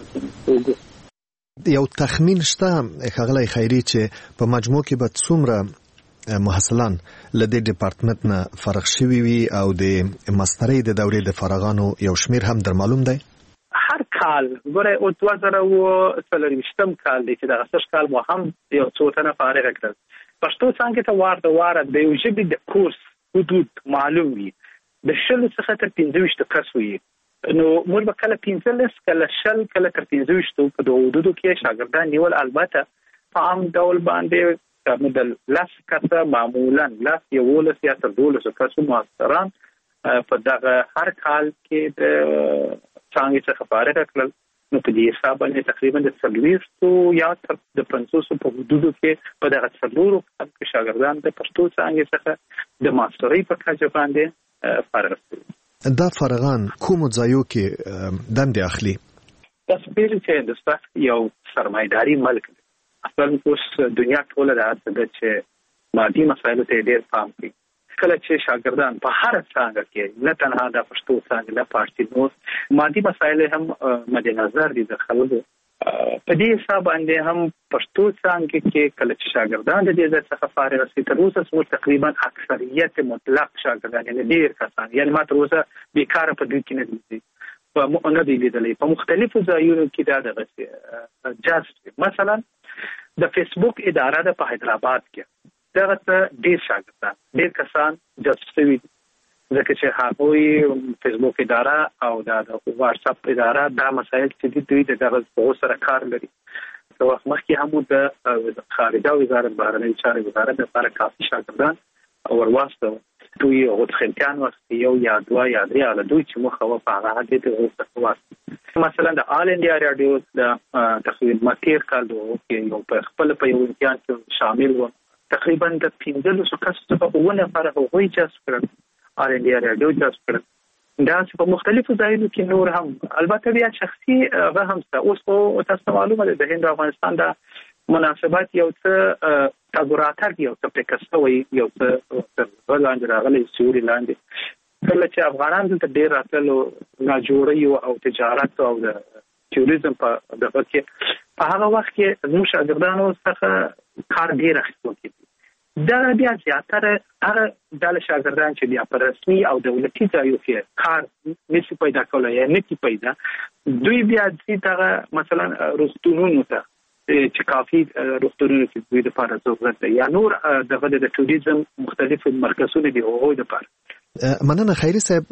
ته یو تخمین شته ښاغلی خیري چې په مجموع کې به څومره محصلان له دې ډپارټمنټ نه فارغ شوي وي او د ماسترۍ د دورې د فارغانو یو شمیر هم در معلوم دی؟ هر کال ګوره او 2023 کال دی چې دغه سږ کال مو هم یو څو تنه فارغ کړل. پښتو څانګې ته واره د یو ژبې د کورس حدود معلوم وي د 10 څخه تر 15 کس وي. نو موږ به کله 15 کله 10 کله تر 15 په دوه حدودو کې شاګردان نیول. البته په عام ډول باندې مدل لاس کته معمولا لاس یو ولس یا تر 12 کسو ماستران په دغه هر کال کې د څنګه څخه فارغ کړل. نو په دې حساب باندې تقریبا د 30 یا تر د 500 په حدودو کې په دغه 4 کې شاګردان د پښتو څنګه څخه د ماسترۍ په کچه باندې فارغ شول. دا فارغان کوم ځایو کې دندې اخلي؟ تاسو پیل چې هندوستان یو سرمایداري ملک دی. اصلا اوس دنیا ټوله د چې مادي مسایلو ته ډېر پام کوي. کله چې شاګردان په هر څانګه کې نه تنها د پښتو څانګه نه پارسي نو مادي مسایل هم مد نظر دي د خلکو په دې حساب باندې هم پښتو څانګه کې کله چې شاګردان د دې څخه فارغ شي تر اوسه څو تقریبا اکثریت مطلق شاګردان یعنی ډېر کسان یعنی ما تر اوسه بیکاره په دې کې نه دي په نه دي لیدلې په مختلفو ځایونو کې دا دغه جاست مثلا د فیسبوک اداره د په حیدرآباد کې دغه ډېر شاګردان ډېر کسان جاست شوي ځکه چې هغوی فیسبوک اداره او د واتس اپ اداره دا مسایل چې دوی دغه په سره کار لري. په وخت مخکې هم د خارجه وزارت بهرنۍ چارې وزارت لپاره کافي شاګردان ورواستو دوی غوښتنکان وخت یو یا دوه یا درې علي دوی چې مخه و په هغه دې ته واسطه مثلا د آل انډیا رادیو د تقریبا مکیر کال کې یو په خپل په یو امتحان کې شامل و تقریبا د 15 کسو په ونه فرق وغوي جذب کړل آل انډیا رادیو جذب کړل دا په مختلفو ځایونو کې نور هم البته بیا شخصي هغه هم اوس په تاسو معلومه ده د هند او افغانستان د مناسبات یو څه تګوراتر یو څه پکستوي یو څه لاندې راغلي سوري لاندې کله چې افغانان دلته ډېر راتلو ناجوړي او تجارت او د ټوریزم په دغه کې په هغه وخت کې موږ شاګردانو څخه کار ډېر اخیستل کېږي دا بیا زیاتره هغه د شاګردان چې بیا په رسمي او دولتي ځایو کې کار نشي پیدا کولای یا نشي پیدا دوی بیا چې مثلا روغتونونو ته چې کافي روغتونونو کې دوی د لپاره ضرورت دی یا نور دغه د ټوریزم مختلفو مرکزونو دی هغوی لپاره. مننه خیري صاحب.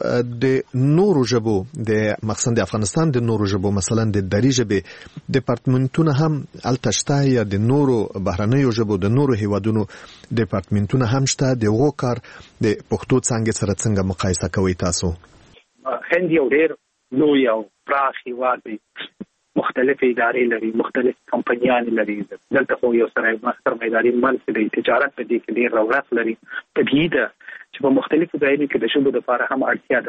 د نورو ژبو د مخصوصا د افغانستان د نورو ژبو مثلا د دري ژبې ډپارټمنټونه هم الته شته یا د نورو بهرنیو ژبو د نورو هیوادونو ډپارټمنټونه هم شته؟ د هغو کار د پښتو څانګې سره څنګه مقایسه کوئ تاسو؟ هند یو ډېر لوی او پراخ هیواد دی، مختلف ادارې لري، مختلف کمپنیان لري. دلته خو یو سرمایداري ملک دی، تجارت په دې کې ډېر رونق لري. طبیعي ده چې په مختلفو ځایونو کې د ژبو لپاره هم اړتیا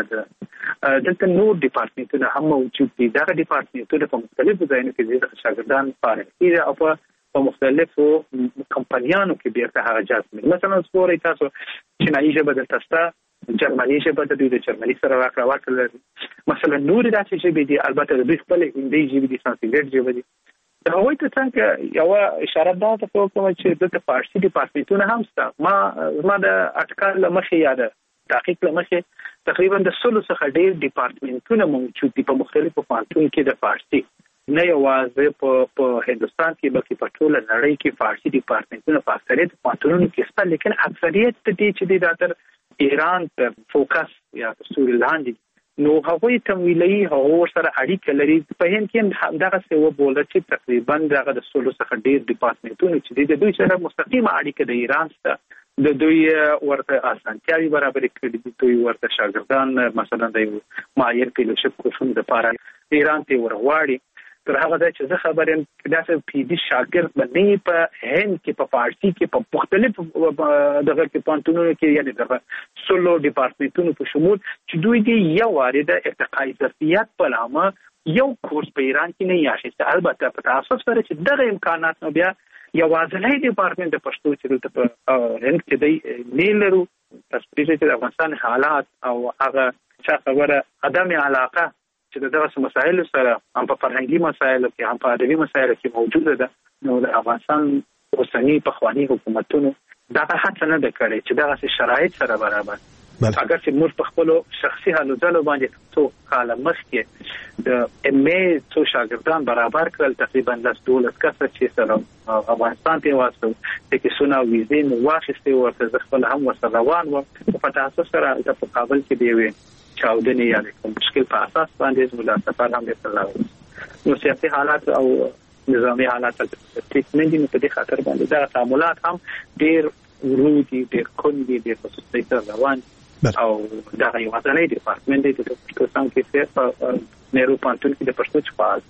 ده. دلته نور ډپارټمنټونه هم موجود دي. دغه ډپارټمنټونه په مختلفو ځایونو کې د شاګردان فارغ کېږي او په مختلفو کمپنیانو کې بیرته هغه جذب. مثلا څوري تاسو چینایي ژبه دلته شته، جرمني ژبه د دوی د جرمني سره راکړه ورکړه لري. مثلا نور داسې ژبې دي، البته د دوی خپل هندي ژبې دي، سانسکریت ژبه دي. د هغوی ته څنګه یو اشاره دا ته کوم چې دلته فارسي ډپارټمنټونه هم شته. ما د اټکل له مخې یا د تحقیق له مخې تقریبا د 100 څخه ډېر ډپارټمنټونه موجود دي په مختلفو پوهنتونونو کې د فارسي. نه یوازې په هندوستان کې بلکې په ټوله نړۍ کې فارسي ډپارټمنټونه په اکثریت پوهنتونونو کې شته، لیکن اکثریت دې چې د داتر ایران ته فوکس یا سوري لاندې نو هغوی تمویلي هغو سره اړیکه لري. په هند کې هم دغه څه وبوله چې تقریبا دغه د 100 څخه ډېر ډپارټمنټونه چې د دوی سره مستقیمه اړیکه د ایران سره د دوی ورته اسانتیاوي برابرې کړې دي. دوی ورته شاګردان مثلا د معین فیلوشپ کورسونو لپاره ایران ته ورغواړي. تر هغه ځای چې زه خبر یم داسې پیډي شاګرد باندې په هند کې په فارسي کې په مختلفو دغه کې پوهنتونونو کې یعنې دغه 100 ډپارټمنټونو په شمول چې دوی دې یو وارې د ارتقاء ظرفیت په نامه یو کورس په ایران کې نه یاخیسته. البته په تاساس سره چې دغه امکانات نو بیا یوازې ډپارټمنټ د پښتو چې دلته په هند کې دی نه لرو. تاسو چې د افغانستان حالات او هغه څه خبره عدم علاقه چې دغه مسایل سره هم په فرهنګي مسایلو کې هم په ادبي مسایلو کې موجوده ده، نو د افغانستان اوسنی پخوانی حکومتونو دغه هڅه نه ده کړې چې دغه شرایط سره برابر. اگر چې موږ په خپل شخصي حالو ځلو باندې څو کال مخکې د MA څو شاګردان برابر کړل، تقریبا 12 کسه چې سره افغانستان ته واسطه د کیسونه ویزې نو واخیستې ورته خپل هم ورسره روان و. په تاسو سره د کابل کې دی چاودنه یا کوم مشکل په اساس باندې زموږ سفر هم وکړل. نو سیاسي حالات او نظامی حالات ټیک نه دي، په دې خاطر باندې دا تعاملات هم ډېر ورودي، ډېر کندي، ډېر په سستۍ سره روان او دا یو ځانګړی ډپارټمنټ دی د پښتو څانګې په نهرو پوهنتون کې د پښتو چپال.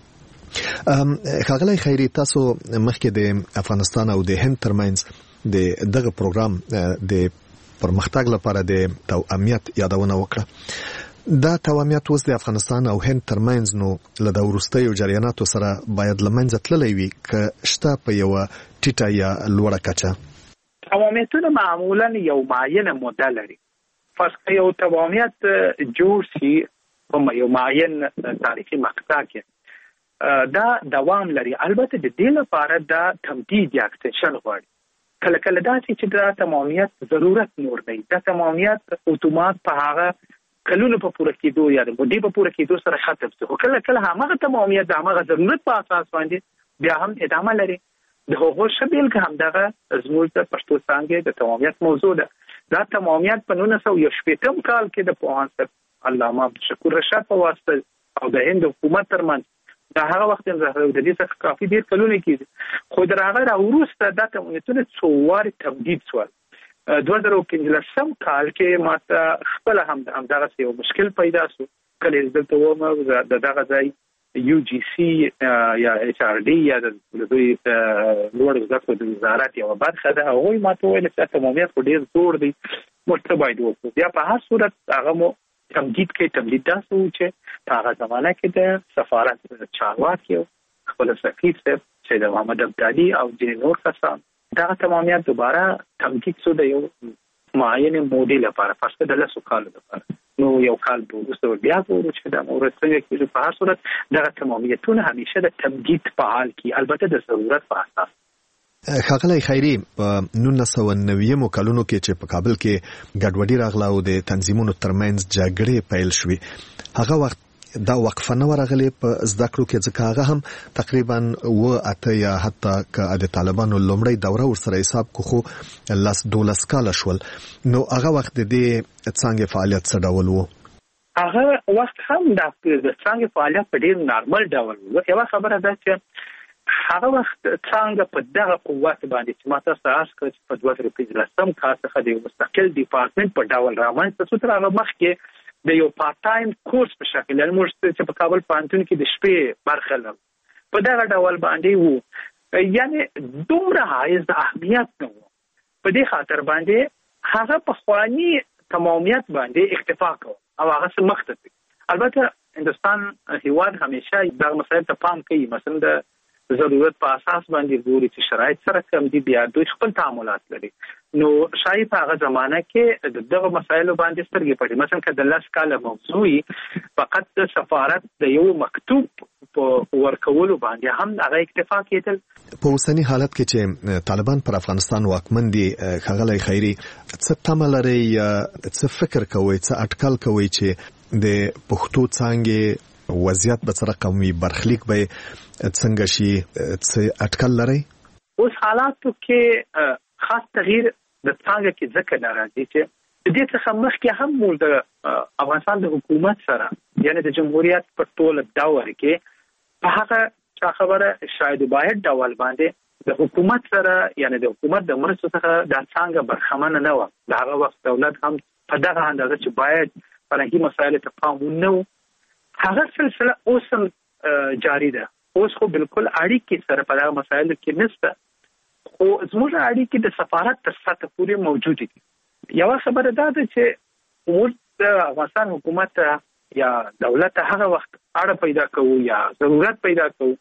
ښاغلی خیري، تاسو مخکې د افغانستان او د هند ترمنځ د دغه پروګرام د پرمختګ لپاره د توأمیت یادونه وکړه. دا توأمیت اوس د افغانستان او هند ترمنځ نو له د وروستیو جریاناتو سره باید له منځه تللی وي که شته په یوه ټیټه یا لوړه کچه؟ توأمیتونه معمولا یو معینه موده لري. فرض کړئ یو توأمیت جوړ شي په یو معین تاریخي مقطع کې دا دوام لري. البته د دې لپاره دا تمدید یا اکستنشن غواړي. کله کله داسې چې دا تمامیت ضرورت نور دی، دا تمامیت اتومات په هغه کلونو په پوره کېدو یا د مودې په پوره کېدو سره ختم شي. خو کله کله همغه تمامیت د همغه ضرورت په اساس باندې بیا هم ادامه لري. د هغو ښه بېلګه همدغه زموږ د پښتو څانګې د تمامیت موضوع ده. دا تمامیت په 1960 کال کې د پوهاند صاحب علامه عبدالشکور رشاد په واسطه او د هند حکومت ترمنځ دا هغه وخت د دې څخه کافي ډېر کلونه کېږي، خو د هغه راوروسته دا تمامیتونه څو وارې تمدید شول. 2015 کال کې ماته خپل همدغه یو مشکل پیدا شو. کله دلته وم د دغه ځای UGC یا HRD یا د دوی لوړ زده کړو د وزارت یوه برخه ده. هغوی ماته ویل چې تمامیت خو ډېر زوړ دی، موږ څه باید وکړو. بیا په هر صورت هغه مو تمدید کې تمدید داسې و چې په هغه زمانه کې د سفارت چارواکي خپل سفیر صاحب سید محمد ابدالي او ځینې نور کسان دغه تمامیت دوباره تمدید شو د یو معین مودې لپاره، فرض کړئ د 10 کالو لپاره. نو یو کال وروسته بیا ګورو چې دا مورد څنګه کېږي. په هر صورت دغه تمامیتونه همیشه د تمدید په حال کې، البته د ضرورت په اساس. ښاغلی خیري په 1990 کلونو کې چې په کابل کې ګډوډي راغله او د تنظیمونو ترمنځ جګړې پیل شوې هغه وخت دا وقفه نه ورغلی په زده کړو کې ځکه هغه هم تقریبا 8 یا حتی که د طالبانو لومړی دوره ورسره حساب کو خو 12 کال شول نو هغه وخت د دې څنګه فعالیت څه ډول وو هغه وخت هم د څنګه فعالیت په ډیر نارمل ډول وو یو خبره ده چې هغه وخت څنګه په دغه قوت باندې چې ماته ساس کړ په 2015 کال څخه د مستقل ډپارټمنټ په ډول رامنځته شو تر هغه مخکې د یو پارت ټایم کورس په شکل موږ چې په کابل پوهنتون کې د شپې برخه لرو په دغه ډول باندې وو یعنی دومره حایز د اهمیت نه وو په دې خاطر باندې هغه په خواني تمامیت باندې اکتفا کوي او هغه مخته البته هندستان هیواد همیشه د مسایل ته پام کوي مثلا د ضرورت په اساس باندې ګوري چې شرایط سره کم دي بیا دوی خپل تعاملات لري نو شاید هغه زمانہ کې دغه مسایلو باندې سترګې پټي مثلا که د 10 کال موضوعي فقط د سفارت د یو مکتوب په ورکولو باندې هم هغه اکتفا کېدل په اوسنی حالت کې چې طالبان پر افغانستان واکمن دي ښاغلی خیري څه تمه لري څه فکر کوي څه اټکل کوي چې د پښتو څانګې وضعیت به څه رقم وي برخلیک به څنګه شي څه اټکل لري اوس حالاتو کې خاص تغییر د څنګه کې ذکر راځي چې د دې څخه مخکې هم مول د افغانستان د حکومت سره یعنی د جمهوریت په ټول دور کې په هغه خبره شاید باید ډول باندې د حکومت سره یعنی د حکومت د مرستو څخه د څنګه برخمن نه و د هغه وخت دولت هم په دغه اندازه چې باید فرهنګي مسایل ته پام ونه هغه سلسله اوس هم جاری ده اوس خو بالکل اړیکې سره په دغه مسایلو کې نشته خو زموږ اړیکې د سفارت تر سطح پورې موجود دي یو خبره ده چې موږ د افغانستان حکومت یا دولت هغه وخت اړه پیدا کوو یا ضرورت پیدا کوو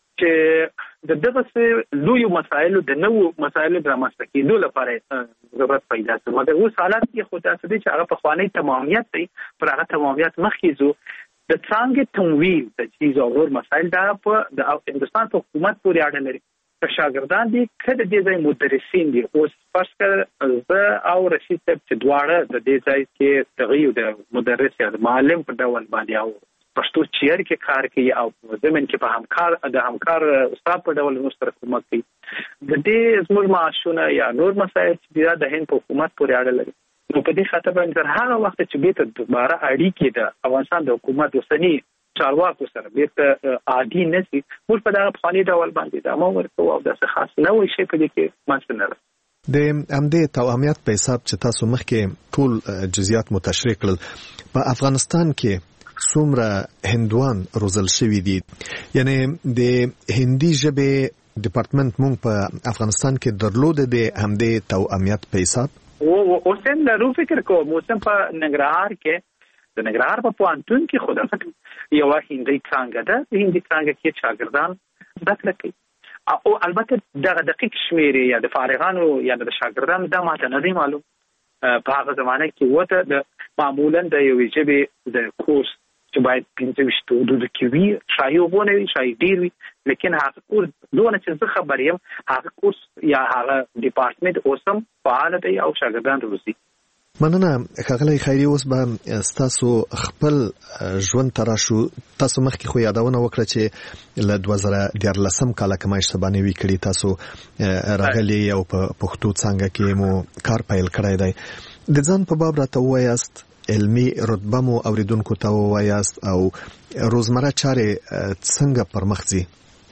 چې دغه لوی مسایلو د نوو مسایلو د رامنځته کېدو لپاره ضرورت پیدا کوي مګر اوس حالات کې خو تاسو دې چې هغه په خواني تمامیت دی پر هغه تمامیت مخکې زو د څنګه تمویل د چیز او نور مسایل دا په د هندستان په حکومت پورې اړه لري شاګردان دي کله د دې مدرسین دي اوس فرض زه او رشید صاحب چې دواړه د دې ځای کې تغییر د مدرس یا معلم په ډول باندې او پښتو چیر کې کار کوي او زمين کې په همکار استاد په ډول مشترک کومک کوي د دې زموږ معاشونه یا نور مسایل چې د هند په حکومت پورې اړه لري نو په دې خاطر باندې تر هغه وخت چې به ته دوباره اړیکې د افغانستان د حکومت وسنی چارواکو سره بیرته عادي نشي موږ په دغه فاني ډول باندې د امر کوو او د څه خاص نه وي شي په دې کې مانځنه د امدې توامیت په حساب چې تاسو مخکې ټول جزئیات متشریح کړل په افغانستان کې څومره هندوان روزل شوی دي یعنی د هندي ژبې ډپارټمنټ مونږ په افغانستان کې درلود د همدې توامیت په حساب اوس هم لرو فکر کوم اوس هم په ننګرهار کې د ننګرهار په پوهنتون کې خو یو هندي څنګه ده د هندي څنګه کې شاګردان زده کړه کوي او البته دغه دقیق شمیرې یا د فارغانو یا د شاګردانو دا ماته نه دی معلوم په هغه زمانه کې وته د معمولا د یو ژبې د کورس چې باید 15 حدود کې وي شاید وونه وي شاید ډیر وي لیکن هغه کورس دونه چې زه خبر یم هغه کورس یا هغه ډپارټمنټ اوسم فعال دی او شاګردان روزي مننه ښاغلی خیري اوس به تاسو خپل ژوند تراشو تاسو مخکې خو یادونه وکړه چې له 2014 کال کمای شبانه وی کړی تاسو راغلی او په پښتو څنګه کې مو کار پیل کړی دی د ځان په باب راته وایاست علمي رتبه مو اوریدونکو ته وایاست او روزمره چارې څنګه پرمخ ځي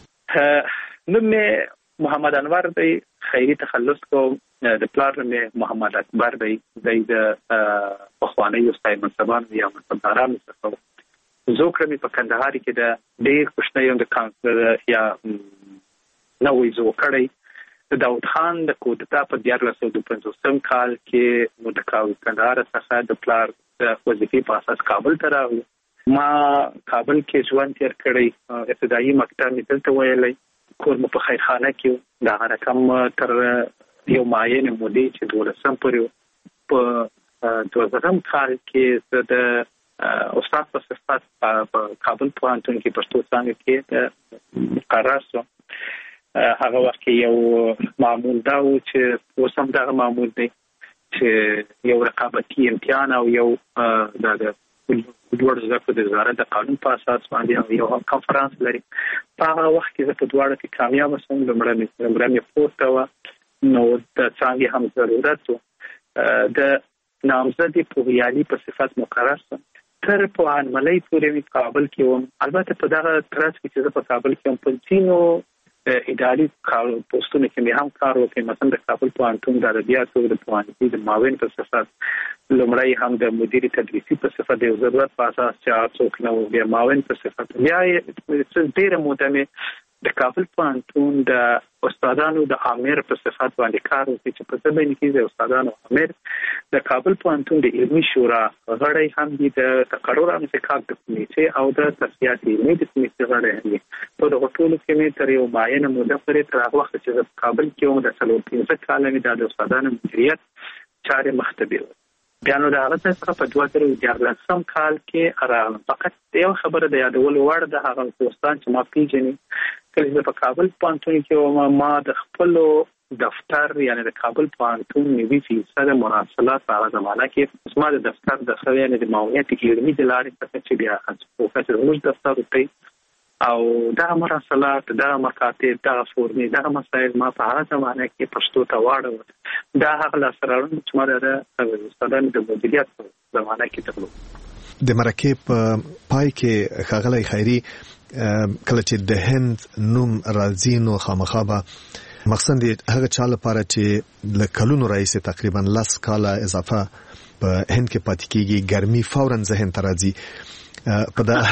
نوم محمد انور دی خیري تخلص کو د پلار مې محمد اکبر دی د پخوانی استاد منصبان یا منصبداران څخه زوکرمي په کندهار کې د ډېر خوشنۍ د کانسلر یا نوې زوکړی د داود خان د کوټه په 1450 کال کې نو د کندهار څخه د پلار وظیفې په اساس کابل ته راغلو ما کابل کې ژوند تیر کړی ابتدایي مکتب مې دلته ویلې کور مو په خیرخانه کې دا رقم تر یو معین مودې چې 12 پورې په 2000 کال کې د استاد په صفت په کابل پوهنتون کې پښتو څانګه کې قرار شو هغه وخت یو معمول دا و چې اوس هم دغه معمول دی چې یو رقابتي امتحان او یو د لوړ زده کړو د وزارت د قانون په اساس باندې یو کنفرانس لري. په هغه وخت کې زه په دواړو کې کامیاب شوم. لومړی مې پورته وه، نو د څانګې هم ضرورت و. د نامزد پوهیالي په صفت مقرر شوم. تر پوهنملۍ پورې مې کابل کې وم. البته په دغه ترڅ کې چې زه په کابل کې وم، په ځینو اداري پوسټونو کې مې هم کار وکړ. مثلا د کابل پوهنتون د ادبیاتو د پوهنځي د معاون په صفت، لومړی هم د مدیر تدریسي په صفت د ضرورت په اساس چې څوک نه و، بیا معاون په صفت، بیا ډېره موده مې د کابل پوهنتون د استادانو د امیر په صفت باندې کار وکړ چې په څه کې د استادانو امیر د کابل پوهنتون د علمي شورا غړی هم دي، د تقرر او انتخاب د کمیټې او د تصفیات علمي د کمیټې غړی هم دي. په دغه ټولو کې مې تر یو معینه موده پورې تر هغه وخت چې په کابل کې وم د 15 کال مې د استادانو مدیریت چارې مختبر. بیا نو د هغه څخه په 2014 کال کې راغلم. فقط یو خبره د یادولو وړ ده، هغه دوستان چې ما پیژني، کله چې په کابل پوهنتون کې ما د خپل دفتر یعنی د کابل پوهنتون 90% مراسلات په هغه زمانه کې زما د دفتر د خو یعنی د معاونیت علمي د لارې څخه چې بیا پروفیسور موږ دفتر وتی او دا مراسلات، دا مکاتب، دا فورمې، دا مسایل ما په هغه زمانه کې پښتو ته واړول. دا هغه لاسرانو چې ما د استادانو د مدیریت په زمانه کې درلود. د مرکې په پای کې ښاغلی خیري کله چې د هند نوم راځي نو خامخا به مقصد هغه چا لپاره چې له کلونو راځي تقریبا 10 کاله اضافه په هند کې پاتې کېږي، ګرمي فورا ذهن ته راځي. په دا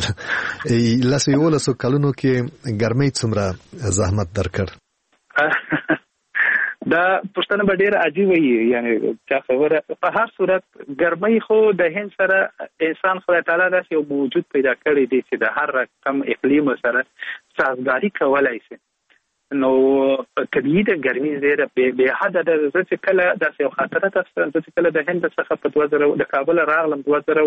11 کلونو کې ګرمۍ څومره زحمت درکړ؟ دا پښتنه به ډېر عجیب وي، یعنی چا خبره په هر صورت ګرمۍ خو د هند سره انسان خدای تعالی داسې یو موجود پیدا کړی دی چې د هر رقم اقلیم سره سازگاری کولای شي. نو طبیعي د ګرمۍ زیره به حد د چې کله داسې یو خاطره تاسو چې کله د هند څخه په 2000 د کابل راغلم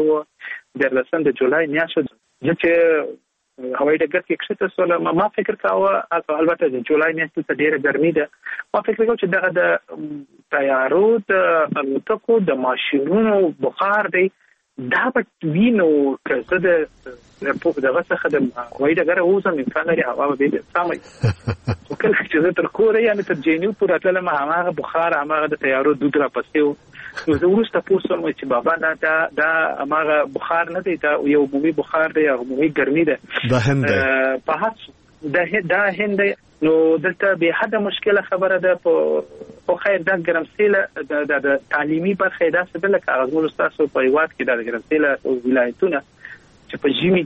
2013 د جولای میاشت چې هوایي ډګر کې کښته سول، ما فکر کاوه البته د جولای میاشت ته ډېره ګرمي ده. ما فکر کاوه چې دغه د تیارو د الوتکو د ماشینونو بخار دی، دا به وینو که زه دغه څخه د هوایي ډګر ووځم امکان لري هوا به بې سامه کله چې زه تر کوره یعنې تر جینیو پورې تلم هماغه بخار هماغه د تیارو دود راپسې و. نو زه وروسته پوه شوم چې بابا دا هماغه بخار نه دی، دا یو عمومي بخار دی، عمومي ګرمي ده. دا هند دی، په هڅ دا هند دی. نو دلته به حد مشکله خبره ده. په خیر دا ګرمسیله د تعلیمي برخه دا څه ده لکه هغه زموږ ستاسو په هېواد کې د ګرمسیله ولایتونه چې په ژمي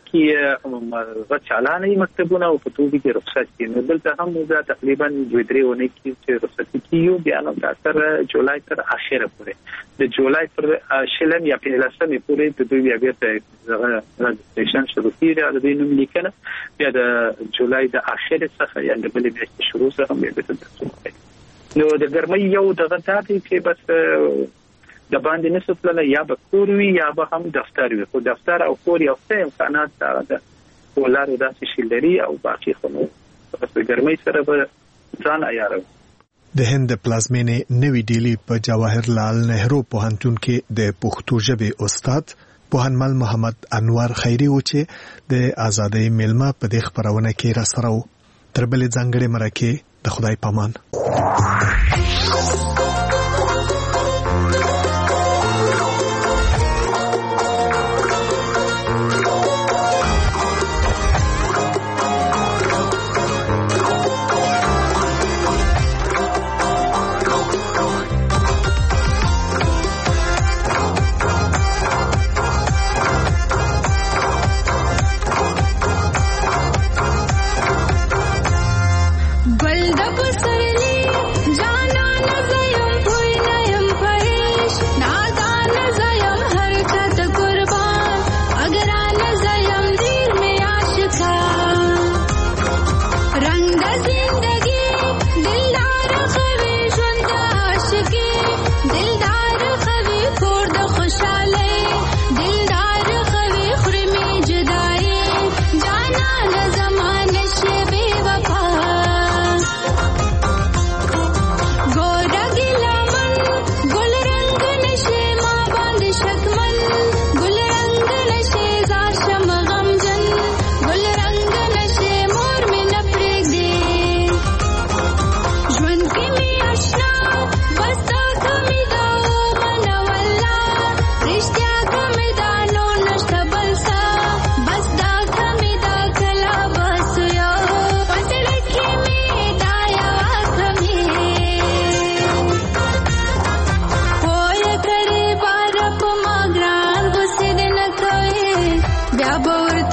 کې چالانه مکتبونه او په دوبي کې رخصت کړي. نو دلته هم موږ تقریبا 2-3 اونۍ کې چې رخصتي کیو، بیا نو دا تر جولای تر اخره پورې د جولای پر 15 یا 15 پورې د دوی بیا ته رجسټریشن شروع کیږي. د دوی نوم لیکنه بیا د جولای د اخره څخه یا د بلې میاشتې شروع څخه بیا ته نو د ګرمۍ یو دغه تاپی چې بس د باندې نسو تللی، یا به کور وي یا به هم دفتر وي. خو دفتر او کور یو څه امکانات د ولارو داسې شي لري او باقي خو نو بس د ګرمۍ سره به ځان عیاروي. د هند پلازمینې نوې ډیلي په جواهر لال نهرو پوهنتون کې د پښتو ژبې استاد پوهنمل محمد انور خیري و چې د ازادۍ میلمه په دې خپرونه کې راسره و. تر بلې ځانګړې مرکې د خدای پامان. गल दब सरली जाना न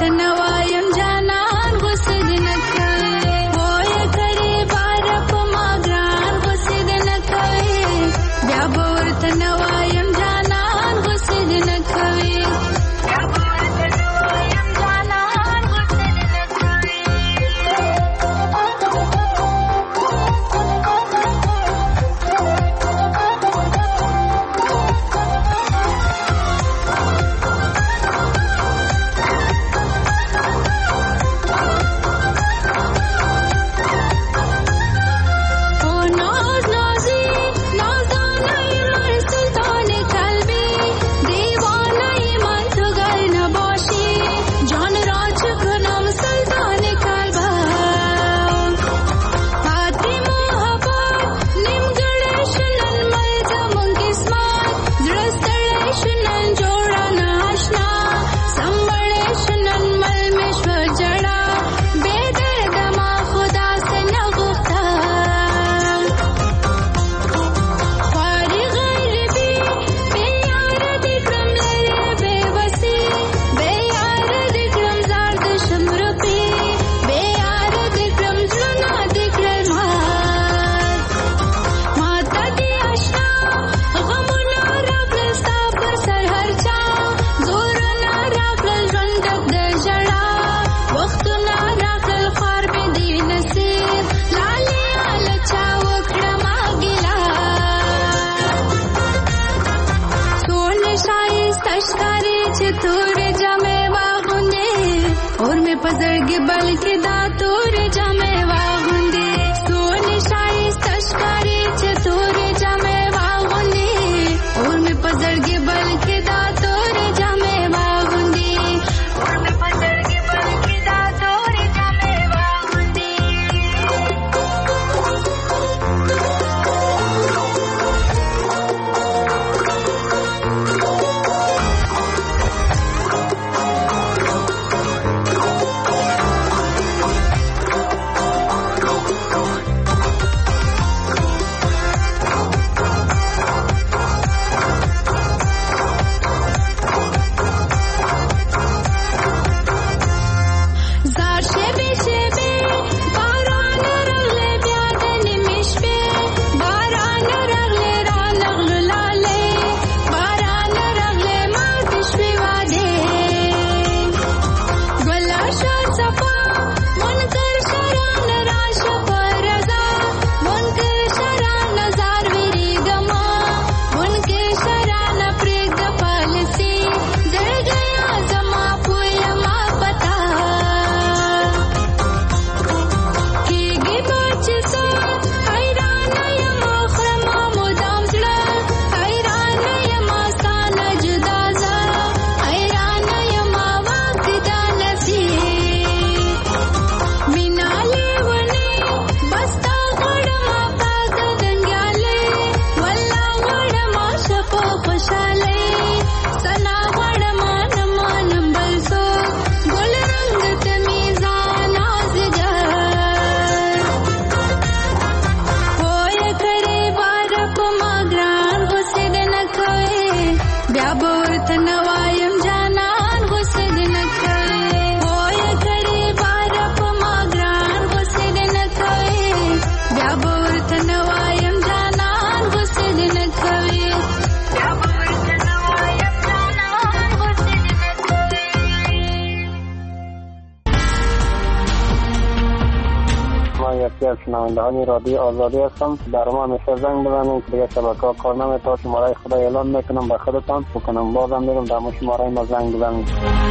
شنوندگان رادیو آزادی هستم. در ما همیشه زنگ بزنید دیگه شبکه‌ها کار نمی‌کنه. شماره خدا اعلان میکنم به خودتان بکنم بازم میگم در شماره ما زنگ بزنید.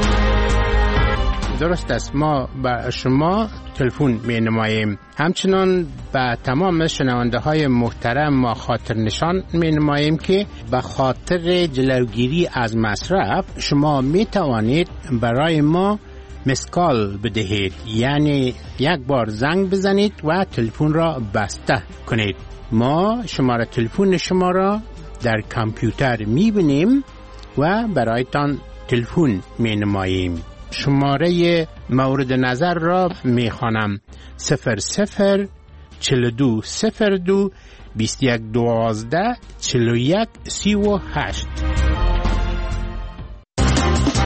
درست است، ما به شما تلفن می نماییم. همچنان به تمام شنونده های محترم ما خاطر نشان می نماییم که به خاطر جلوگیری از مصرف شما می توانید برای ما مسکال بدهید، یعنی یک بار زنگ بزنید و تلفن را بسته کنید. ما شماره تلفن شما را در کامپیوتر می بینیم و برایتان تلفن می نماییم. شماره مورد نظر را می خوانم: 00 42 02 21 12 41 38.